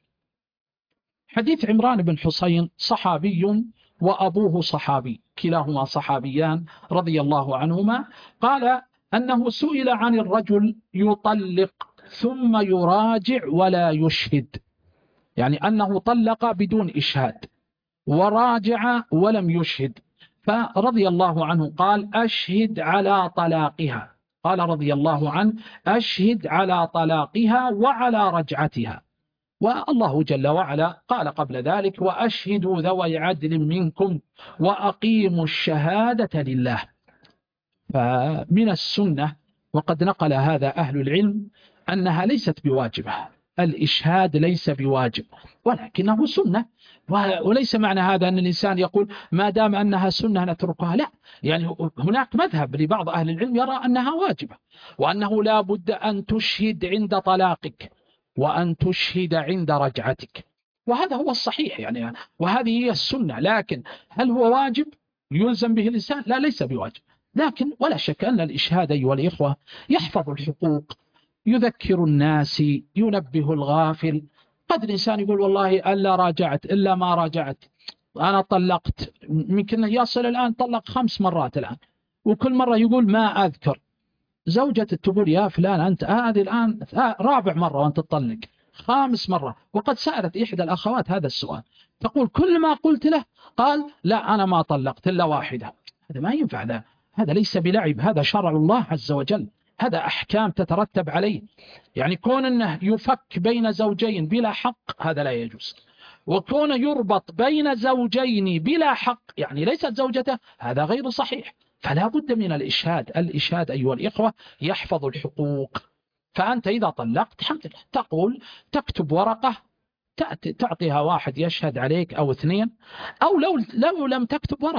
حديث عمران بن حسين صحابي وأبوه صحابي، كلاهما صحابيان رضي الله عنهما. قال أنه سئل عن الرجل يطلق ثم يراجع ولا يشهد، يعني أنه طلق بدون إشهاد وراجع ولم يشهد، فرضي الله عنه قال: أشهد على طلاقها. قال رضي الله عنه: أشهد على طلاقها وعلى رجعتها. والله جل وعلا قال قبل ذلك: وأشهدوا ذوي عدل منكم وأقيموا الشهادة لله. فمن السنة، وقد نقل هذا أهل العلم، أنها ليست بواجبة، الإشهاد ليس بواجب ولكنه سنة. وليس معنى هذا أن الإنسان يقول ما دام أنها سنة نتركها، لا، يعني هناك مذهب لبعض أهل العلم يرى أنها واجبة، وأنه لا بد أن تشهد عند طلاقك وأن تشهد عند رجعتك، وهذا هو الصحيح يعني، وهذه هي السنة. لكن هل هو واجب يلزم به الإنسان؟ لا، ليس بواجب، لكن ولا شك أن الإشهاد أيها الإخوة يحفظ الحقوق، يذكر الناس، ينبه الغافل. قد الإنسان يقول والله ألا راجعت إلا ما راجعت، أنا طلقت، يمكن يصل الآن طلق 5 مرات الآن، وكل مرة يقول ما أذكر. زوجة تقول يا فلان أنت هذه الآن 4 مرة وأنت تطلق، 5 مرة. وقد سألت إحدى الأخوات هذا السؤال، تقول كل ما قلت له قال لا أنا ما طلقت إلا واحدة. هذا ما ينفع، هذا ليس بلعب، هذا شرع الله عز وجل، هذا أحكام تترتب عليه. يعني كون أنه يفك بين زوجين بلا حق هذا لا يجوز، وكون يربط بين زوجين بلا حق يعني ليست زوجته هذا غير صحيح. فلا بد من الإشهاد. الإشهاد أيها الإخوة يحفظ الحقوق. فأنت إذا طلقت تقول تكتب ورقة تعطيها واحد يشهد عليك أو 2، أو لو لم تكتب ورقة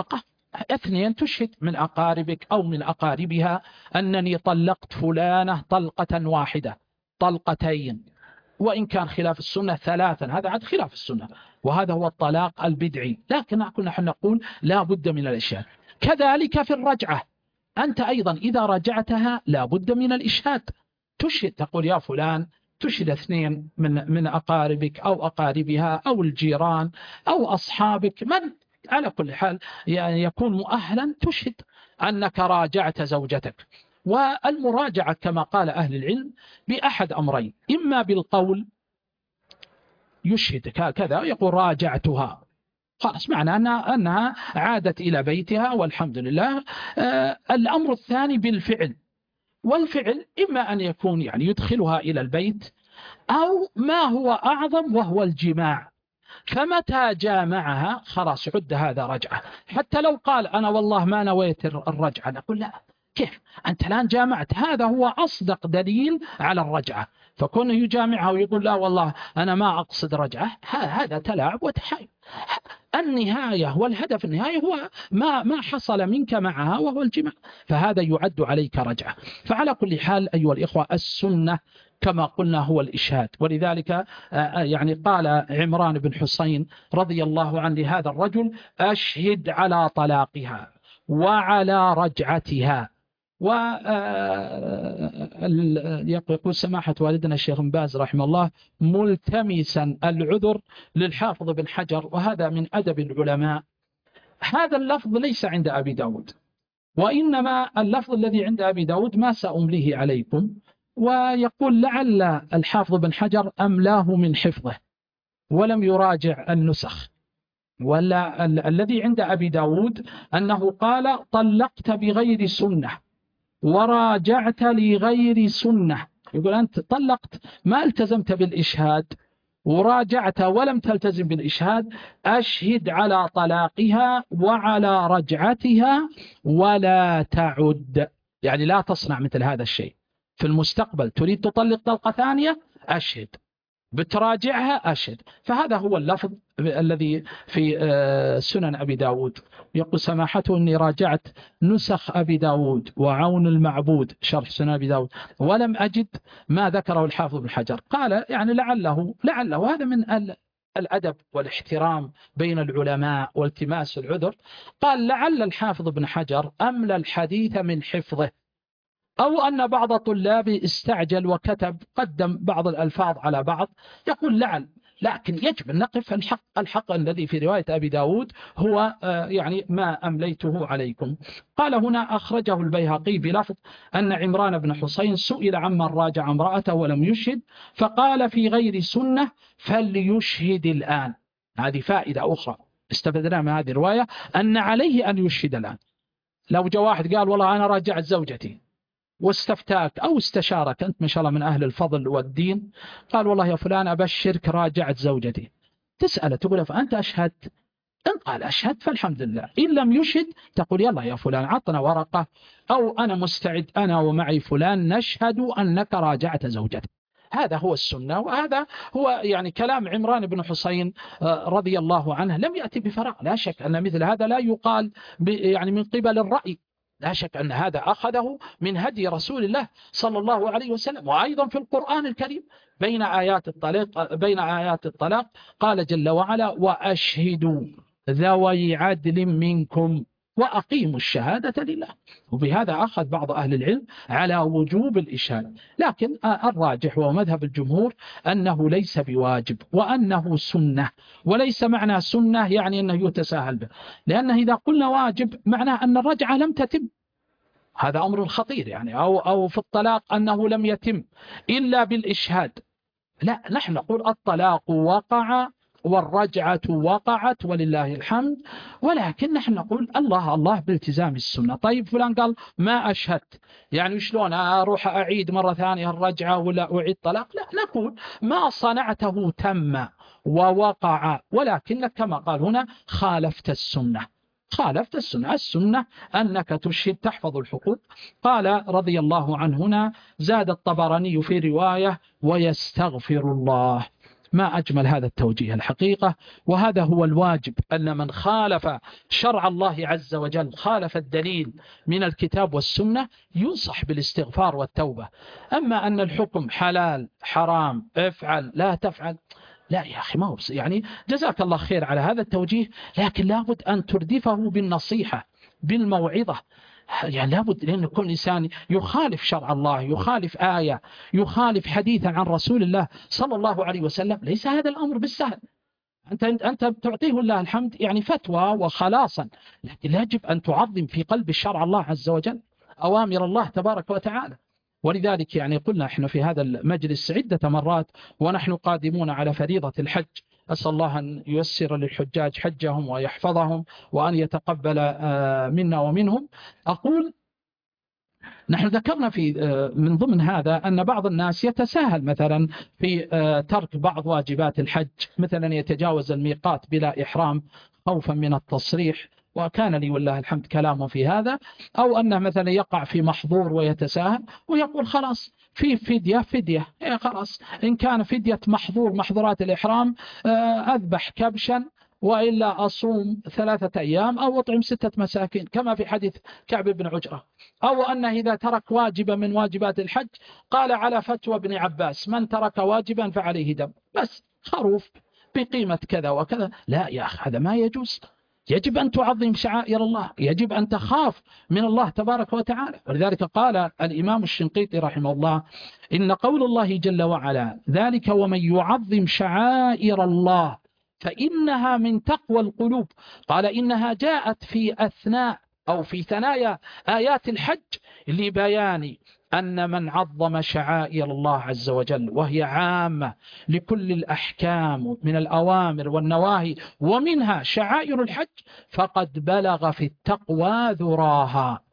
اثنين تشهد من أقاربك أو من أقاربها أنني طلقت فلانة طلقة واحدة، طلقتين، وإن كان خلاف السنة ثلاثا، هذا عاد خلاف السنة، وهذا هو الطلاق البدعي. لكن نحن نقول لا بد من الإشهاد. كذلك في الرجعة، أنت أيضا إذا رجعتها لا بد من الإشهاد، تشهد، تقول يا فلان، تشهد اثنين من أقاربك أو أقاربها أو الجيران أو أصحابك، من على كل حال يعني يكون مؤهلا، تشهد أنك راجعت زوجتك. والمراجعة كما قال أهل العلم بأحد أمرين: إما بالقول يشهد كذا، يقول راجعتها، خلاص معنى أنها عادت إلى بيتها والحمد لله. الأمر الثاني بالفعل، والفعل إما أن يكون يعني يدخلها إلى البيت، أو ما هو أعظم وهو الجماع، فمتى جامعها خلاص عد هذا رجعة. حتى لو قال أنا والله ما نويت الرجعة، نقول لا، كيف أنت الآن جامعت؟ هذا هو أصدق دليل على الرجعة. فكونه يجامعها ويقول لا والله أنا ما أقصد رجعة، هذا تلاعب وتحايل. النهاية والهدف النهاية هو ما حصل منك معها وهو الجماع، فهذا يعد عليك رجعة. فعلى كل حال أيها الإخوة، السنة كما قلنا هو الإشهاد. ولذلك يعني قال عمران بن حسين رضي الله عنه لهذا الرجل: أشهد على طلاقها وعلى رجعتها. ويقول سماحة والدنا الشيخ بن باز رحمه الله ملتمسا العذر للحافظ بن حجر، وهذا من أدب العلماء. هذا اللفظ ليس عند أبي داود، وإنما اللفظ الذي عند أبي داود ما سأمليه عليكم. ويقول لعل الحافظ بن حجر أملاه من حفظه ولم يراجع النسخ، ولا الذي عند أبي داود أنه قال طلقت بغير سنة وراجعت لغير سنة. يقول أنت طلقت ما التزمت بالإشهاد، وراجعت ولم تلتزم بالإشهاد، أشهد على طلاقها وعلى رجعتها ولا تعد، يعني لا تصنع مثل هذا الشيء في المستقبل. تريد تطلق طلقة ثانية، أشهد، بتراجعها، أشهد. فهذا هو اللفظ الذي في سنن أبي داود. يقول سماحته أني راجعت نسخ أبي داود وعون المعبود شرح سنن أبي داود ولم أجد ما ذكره الحافظ بن حجر. قال يعني لعله هذا من الأدب والاحترام بين العلماء والتماس العذر. قال لعل الحافظ بن حجر أملى الحديث من حفظه، أو أن بعض طلابي استعجل وكتب قدم بعض الألفاظ على بعض. يقول لعل، لكن يجب أن نقف الحق الذي في رواية أبي داود هو يعني ما أمليته عليكم. قال هنا أخرجه البيهقي بلفظ أن عمران بن حسين سئل عمن راجع امرأته ولم يشهد فقال في غير سنة فليشهد الآن. هذه فائدة أخرى استفدنا من هذه الرواية، أن عليه أن يشهد الآن. لو جاء واحد قال والله أنا راجعت زوجتي واستفتاك أو استشارك، أنت ما شاء الله من أهل الفضل والدين، قال والله يا فلان أبشرك راجعت زوجتي، تسأله تقول فأنت أشهدت؟ إن قال أشهد فالحمد لله، إن لم يشهد تقول يلا يا فلان عطنا ورقة، أو أنا مستعد أنا ومعي فلان نشهد أنك راجعت زوجتي. هذا هو السنة، وهذا هو يعني كلام عمران بن حسين رضي الله عنه لم يأتي بفراغ. لا شك أن مثل هذا لا يقال يعني من قبل الرأي، لا شك أن هذا أخذه من هدي رسول الله صلى الله عليه وسلم. وأيضا في القرآن الكريم بين آيات الطلاق قال جل وعلا وأشهدوا ذوي عدل منكم وأقيموا الشهادة لله. وبهذا أخذ بعض أهل العلم على وجوب الإشهاد، لكن الراجح ومذهب الجمهور أنه ليس بواجب وأنه سنة. وليس معنى سنة يعني أنه يتساهل به، لأنه إذا قلنا واجب معناه أن الرجعة لم تتم، هذا أمر خطير يعني، أو في الطلاق أنه لم يتم إلا بالإشهاد. لا، نحن نقول الطلاق وقع والرجعة وقعت ولله الحمد، ولكن نحن نقول الله بالتزام السنة. طيب فلان قال ما أشهدت، يعني شلون أروح أعيد مرة ثانية الرجعة ولا أعيد طلاق؟ لا، نقول ما صنعته تم ووقع، ولكنك كما قال هنا خالفت السنة. السنة أنك تشهد تحفظ الحقوق. قال رضي الله عنه هنا زاد الطبراني في رواية ويستغفر الله. ما أجمل هذا التوجيه الحقيقة. وهذا هو الواجب، أن من خالف شرع الله عز وجل، خالف الدليل من الكتاب والسنة، ينصح بالاستغفار والتوبة. أما أن الحكم حلال حرام، افعل لا تفعل، لا يا أخي، ما هو يعني جزاك الله خير على هذا التوجيه، لكن لابد أن تردفه بالنصيحة بالموعظة. يعني لابد، لأن كل إنسان يخالف شرع الله، يخالف آية، يخالف حديثا عن رسول الله صلى الله عليه وسلم، ليس هذا الأمر بالسهل. أنت تعطيه الله الحمد يعني فتوى وخلاصا، لكن يجب أن تعظم في قلب الشرع الله عز وجل، أوامر الله تبارك وتعالى. ولذلك يعني قلنا احنا في هذا المجلس عدة مرات ونحن قادمون على فريضة الحج، أسأل الله أن ييسر للحجاج حجهم ويحفظهم وأن يتقبل منا ومنهم. أقول نحن ذكرنا في من ضمن هذا أن بعض الناس يتساهل مثلا في ترك بعض واجبات الحج، مثلا يتجاوز الميقات بلا إحرام خوفا من التصريح، وكان لي والله الحمد كلامه في هذا، أو أنه مثلا يقع في محظور ويتساهل ويقول خلاص في فدية خلاص، إن كان فدية محظور محظورات الإحرام أذبح كبشا، وإلا أصوم 3 أيام أو أطعم 6 مساكين، كما في حديث كعب بن عجرة. أو أنه إذا ترك واجبا من واجبات الحج قال على فتوى ابن عباس من ترك واجبا فعليه دم، بس خروف بقيمة كذا وكذا. لا يا أخي، هذا ما يجوز. يجب أن تعظم شعائر الله، يجب أن تخاف من الله تبارك وتعالى. ولذلك قال الإمام الشنقيطي رحمه الله إن قول الله جل وعلا ذلك ومن يعظم شعائر الله فإنها من تقوى القلوب، قال إنها جاءت في أثناء أو في ثنايا آيات الحج لبيان أن من عظم شعائر الله عز وجل، وهي عامة لكل الأحكام من الأوامر والنواهي ومنها شعائر الحج، فقد بلغ في التقوى ذراها.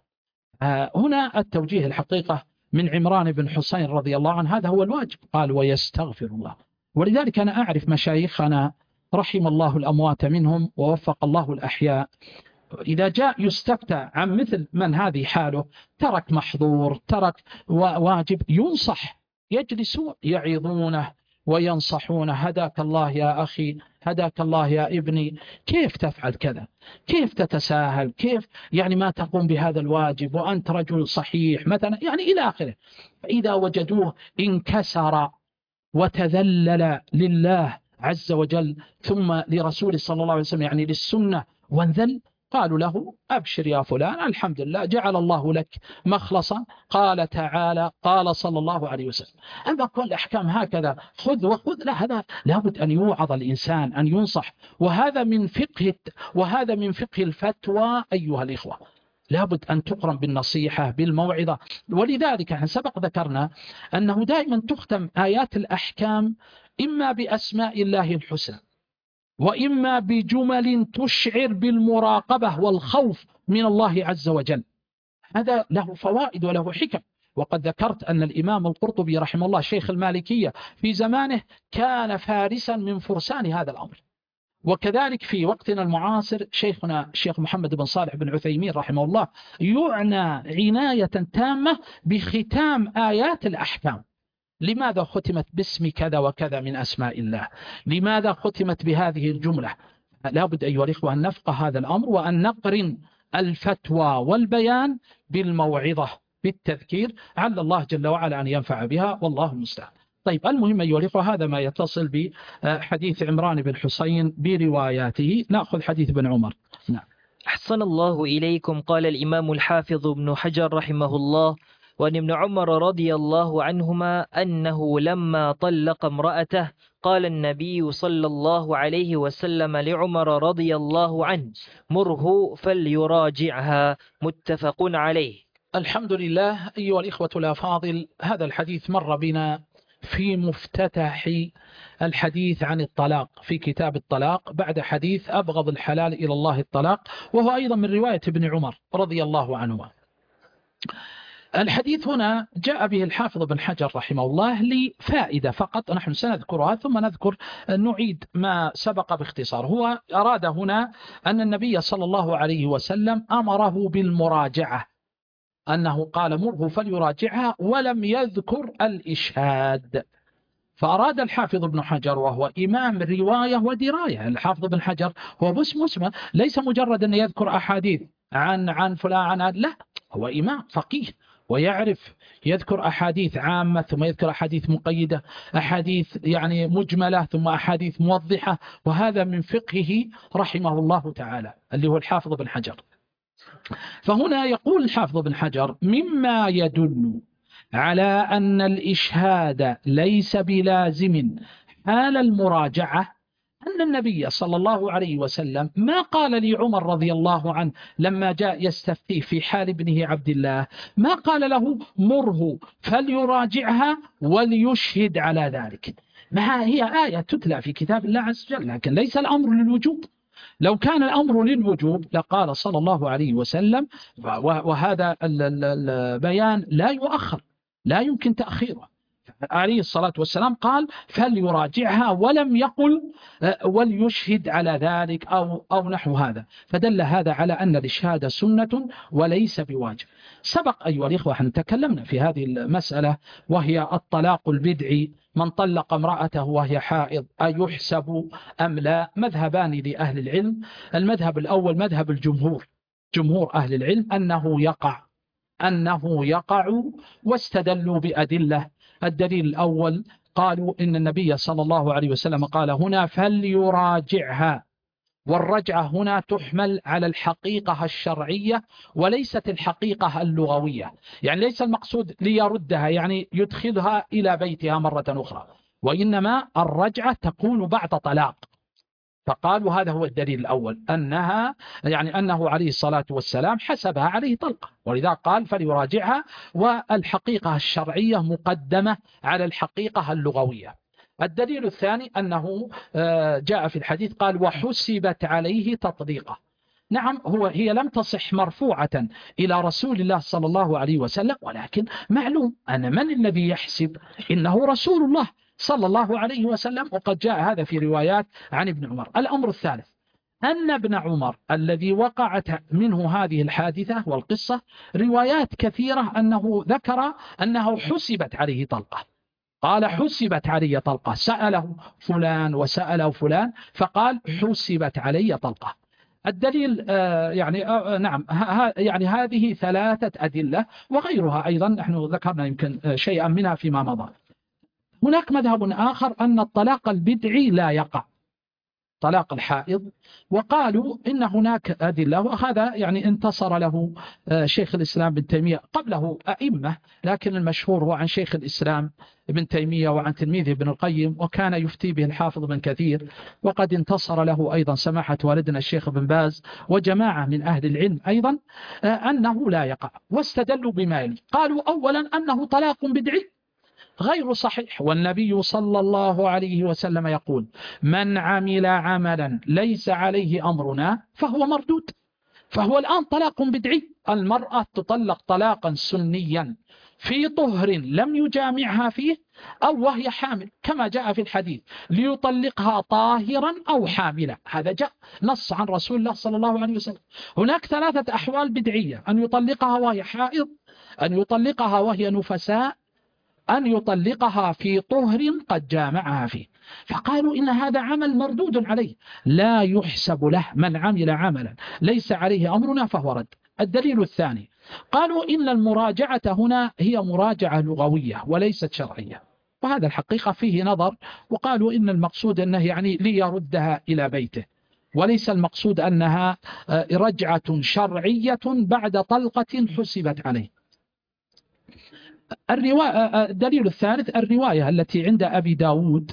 هنا التوجيه الحقيقة من عمران بن حسين رضي الله عنه، هذا هو الواجب. قال ويستغفر الله. ولذلك أنا أعرف مشايخنا رحم الله الأموات منهم ووفق الله الأحياء، إذا جاء يستفتى عن مثل من هذه حاله، ترك محظور، ترك واجب، ينصح، يجلسون يعظونه وينصحونه، هداك الله يا أخي، هداك الله يا ابني، كيف تفعل كذا، كيف تتساهل، كيف يعني ما تقوم بهذا الواجب وأنت رجل صحيح مثلا، يعني إلى آخره. فإذا وجدوه انكسر وتذلل لله عز وجل ثم لرسول صلى الله عليه وسلم، يعني للسنة، وانذل، قالوا له أبشر يا فلان، الحمد لله جعل الله لك مخلصا، قال تعالى قال صلى الله عليه وسلم. أما كل الأحكام هكذا خذ وخذ، لا، هذا لابد أن يوعظ الإنسان، أن ينصح، وهذا من فقه الفتوى أيها الإخوة، لابد أن تقرن بالنصيحة بالموعظة. ولذلك احنا سبق ذكرنا أنه دائما تختم آيات الأحكام إما بأسماء الله الحسنى، وإما بجمل تشعر بالمراقبة والخوف من الله عز وجل. هذا له فوائد وله حكم. وقد ذكرت أن الإمام القرطبي رحمه الله شيخ المالكية في زمانه كان فارسا من فرسان هذا الأمر. وكذلك في وقتنا المعاصر شيخنا الشيخ محمد بن صالح بن عثيمين رحمه الله يعنى عناية تامة بختام آيات الأحكام. لماذا ختمت باسم كذا وكذا من أسماء الله؟ لماذا ختمت بهذه الجملة؟ لابد أيها الإخوة أن نفقه هذا الأمر، وأن نقرن الفتوى والبيان بالموعظة بالتذكير، على الله جل وعلا أن ينفع بها، والله المستعان. طيب، المهم أيها الإخوة هذا ما يتصل بحديث عمران بن حسين برواياته. نأخذ حديث بن عمر. نعم. أحسن الله إليكم. قال الإمام الحافظ ابن حجر رحمه الله: وعن ابن عمر رضي الله عنهما أنه لما طلق امرأته قال النبي صلى الله عليه وسلم لعمر رضي الله عنه: مره فليراجعها. متفق عليه. الحمد لله. أيها الإخوة الأفاضل، هذا الحديث مر بنا في مفتتح الحديث عن الطلاق في كتاب الطلاق، بعد حديث أبغض الحلال إلى الله الطلاق، وهو أيضا من رواية ابن عمر رضي الله عنهما. الحديث هنا جاء به الحافظ بن حجر رحمه الله لفائدة فقط، نحن سنذكرها ثم نعيد ما سبق باختصار. هو أراد هنا أن النبي صلى الله عليه وسلم أمره بالمراجعة، أنه قال مره فليراجعها، ولم يذكر الإشهاد. فأراد الحافظ ابن حجر وهو إمام رواية ودراية، الحافظ ابن حجر هو بس مسلم، ليس مجرد أن يذكر أحاديث عن فلان عن، لا، هو إمام فقيه ويعرف، يذكر أحاديث عامة ثم يذكر أحاديث مقيدة، أحاديث يعني مجملة ثم أحاديث موضحة، وهذا من فقهه رحمه الله تعالى اللي هو الحافظ ابن حجر. فهنا يقول الحافظ ابن حجر: مما يدل على أن الإشهاد ليس بلازم حال المراجعة أن النبي صلى الله عليه وسلم ما قال لعمر رضي الله عنه لما جاء يستفتيه في حال ابنه عبد الله، ما قال له مره فليراجعها وليشهد على ذلك. ما هي آية تتلى في كتاب الله عز وجل، لكن ليس الأمر للوجوب. لو كان الأمر للوجوب لقال صلى الله عليه وسلم، وهذا البيان لا يؤخر، لا يمكن تأخيره، عليه الصلاة والسلام قال فليراجعها ولم يقل وليشهد على ذلك أو نحو هذا، فدل هذا على أن الإشهاد سنة وليس بواجب. سبق أيها الإخوة أن تكلمنا في هذه المسألة، وهي الطلاق البدعي، من طلق امرأته وهي حائض أيحسب أم لا؟ مذهبان لأهل العلم. المذهب الأول مذهب الجمهور، جمهور أهل العلم أنه يقع واستدلوا بأدلة. الدليل الأول قالوا إن النبي صلى الله عليه وسلم قال هنا فليراجعها، والرجعة هنا تحمل على الحقيقة الشرعية وليست الحقيقة اللغوية، يعني ليس المقصود ليردها يعني يدخلها إلى بيتها مرة أخرى، وإنما الرجعة تكون بعد طلاق. فقالوا هذا هو الدليل الأول، أنه عليه الصلاة والسلام حسبها عليه طلقة، ولذا قال فليراجعها، والحقيقة الشرعية مقدمة على الحقيقة اللغوية. الدليل الثاني أنه جاء في الحديث قال وحسبت عليه تطليقة. نعم، هي لم تصح مرفوعة إلى رسول الله صلى الله عليه وسلم، ولكن معلوم أن من الذي يحسب؟ إنه رسول الله صلى الله عليه وسلم، وقد جاء هذا في روايات عن ابن عمر. الأمر الثالث أن ابن عمر الذي وقعت منه هذه الحادثة والقصة روايات كثيرة أنه ذكر أنه حسبت عليه طلقة، قال حسبت علي طلقة، سأله فلان وسأله فلان فقال حسبت علي طلقة. الدليل يعني هذه ثلاثة أدلة وغيرها أيضا نحن ذكرنا يمكن شيئا منها فيما مضى. هناك مذهب آخر أن الطلاق البدعي لا يقع، طلاق الحائض، وقالوا إن هناك أدلة، وهذا يعني انتصر له شيخ الإسلام ابن تيمية، قبله أئمة لكن المشهور هو عن شيخ الإسلام ابن تيمية وعن تلميذه ابن القيم، وكان يفتي به الحافظ بن كثير، وقد انتصر له أيضا سماحة والدنا الشيخ بن باز وجماعة من أهل العلم أيضا أنه لا يقع، واستدلوا بما يلي. قالوا أولا أنه طلاق بدعي غير صحيح، والنبي صلى الله عليه وسلم يقول من عمل عملا ليس عليه أمرنا فهو مردود. فهو الآن طلاق بدعي، المرأة تطلق طلاقا سنيا في طهر لم يجامعها فيه أو وهي حامل، كما جاء في الحديث ليطلقها طاهرا أو حاملا، هذا جاء نص عن رسول الله صلى الله عليه وسلم. هناك ثلاثة أحوال بدعية: أن يطلقها وهي حائض، أن يطلقها وهي نفساء، أن يطلقها في طهر قد جامعها فيه. فقالوا إن هذا عمل مردود عليه، لا يحسب له، من عمل عملا ليس عليه أمرنا فهو رد. الدليل الثاني قالوا إن المراجعة هنا هي مراجعة لغوية وليست شرعية، وهذا الحقيقة فيه نظر، وقالوا إن المقصود أنه يعني ليردها إلى بيته، وليس المقصود أنها رجعة شرعية بعد طلقة حسبت عليه. الدليل الثالث الرواية التي عند أبي داود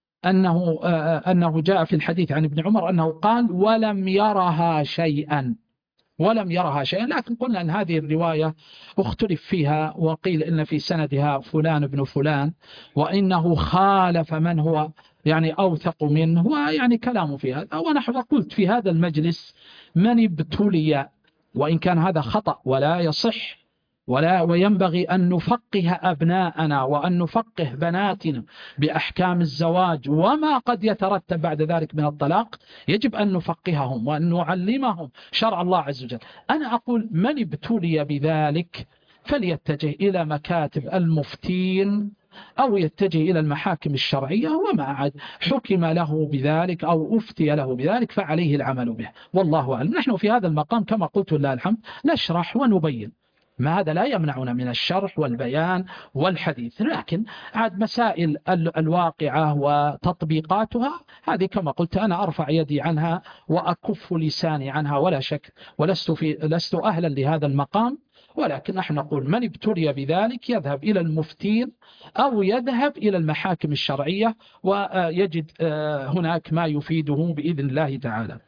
أنه جاء في الحديث عن ابن عمر أنه قال ولم يرها شيئا، لكن قلنا أن هذه الرواية اختلف فيها، وقيل إن في سندها فلان ابن فلان، وإنه خالف من هو يعني أوثق منه، ويعني كلامه في هذا. ونحن قلت في هذا المجلس من ابتلي، وإن كان هذا خطأ ولا يصح، وينبغي أن نفقه أبناءنا وأن نفقه بناتنا بأحكام الزواج وما قد يترتب بعد ذلك من الطلاق، يجب أن نفقههم وأن نعلمهم شرع الله عز وجل. أنا أقول من ابتلي بذلك فليتجه إلى مكاتب المفتين أو يتجه إلى المحاكم الشرعية، وما عاد حكم له بذلك أو أفتي له بذلك فعليه العمل به، والله أعلم. نحن في هذا المقام كما قلت لله الحمد نشرح ونبين، ما هذا لا يمنعنا من الشرح والبيان والحديث، لكن عاد مسائل الواقعة وتطبيقاتها هذه كما قلت أنا أرفع يدي عنها وأكف لساني عنها ولا شك، لست أهلا لهذا المقام، ولكن نحن نقول من ابتلي بذلك يذهب إلى المفتين أو يذهب إلى المحاكم الشرعية ويجد هناك ما يفيده بإذن الله تعالى.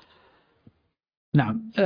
نعم،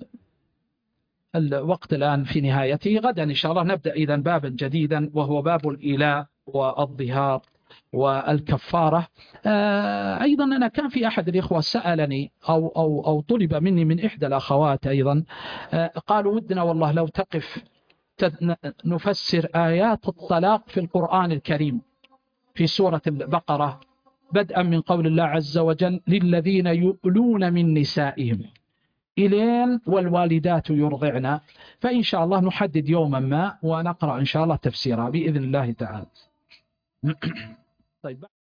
الوقت الآن في نهايته، غدا إن شاء الله نبدأ إذا بابا جديدا وهو باب الإيلاء والظهار والكفارة. أيضا أنا كان في أحد الإخوة سألني أو طلب مني من إحدى الأخوات أيضا، قالوا ودنا والله لو تقف نفسر آيات الطلاق في القرآن الكريم في سورة البقرة، بدءا من قول الله عز وجل للذين يؤلون من نسائهم إلين والوالدات يرضعن، فإن شاء الله نحدد يوما ما ونقرأ إن شاء الله تفسيرها بإذن الله تعالى. طيب.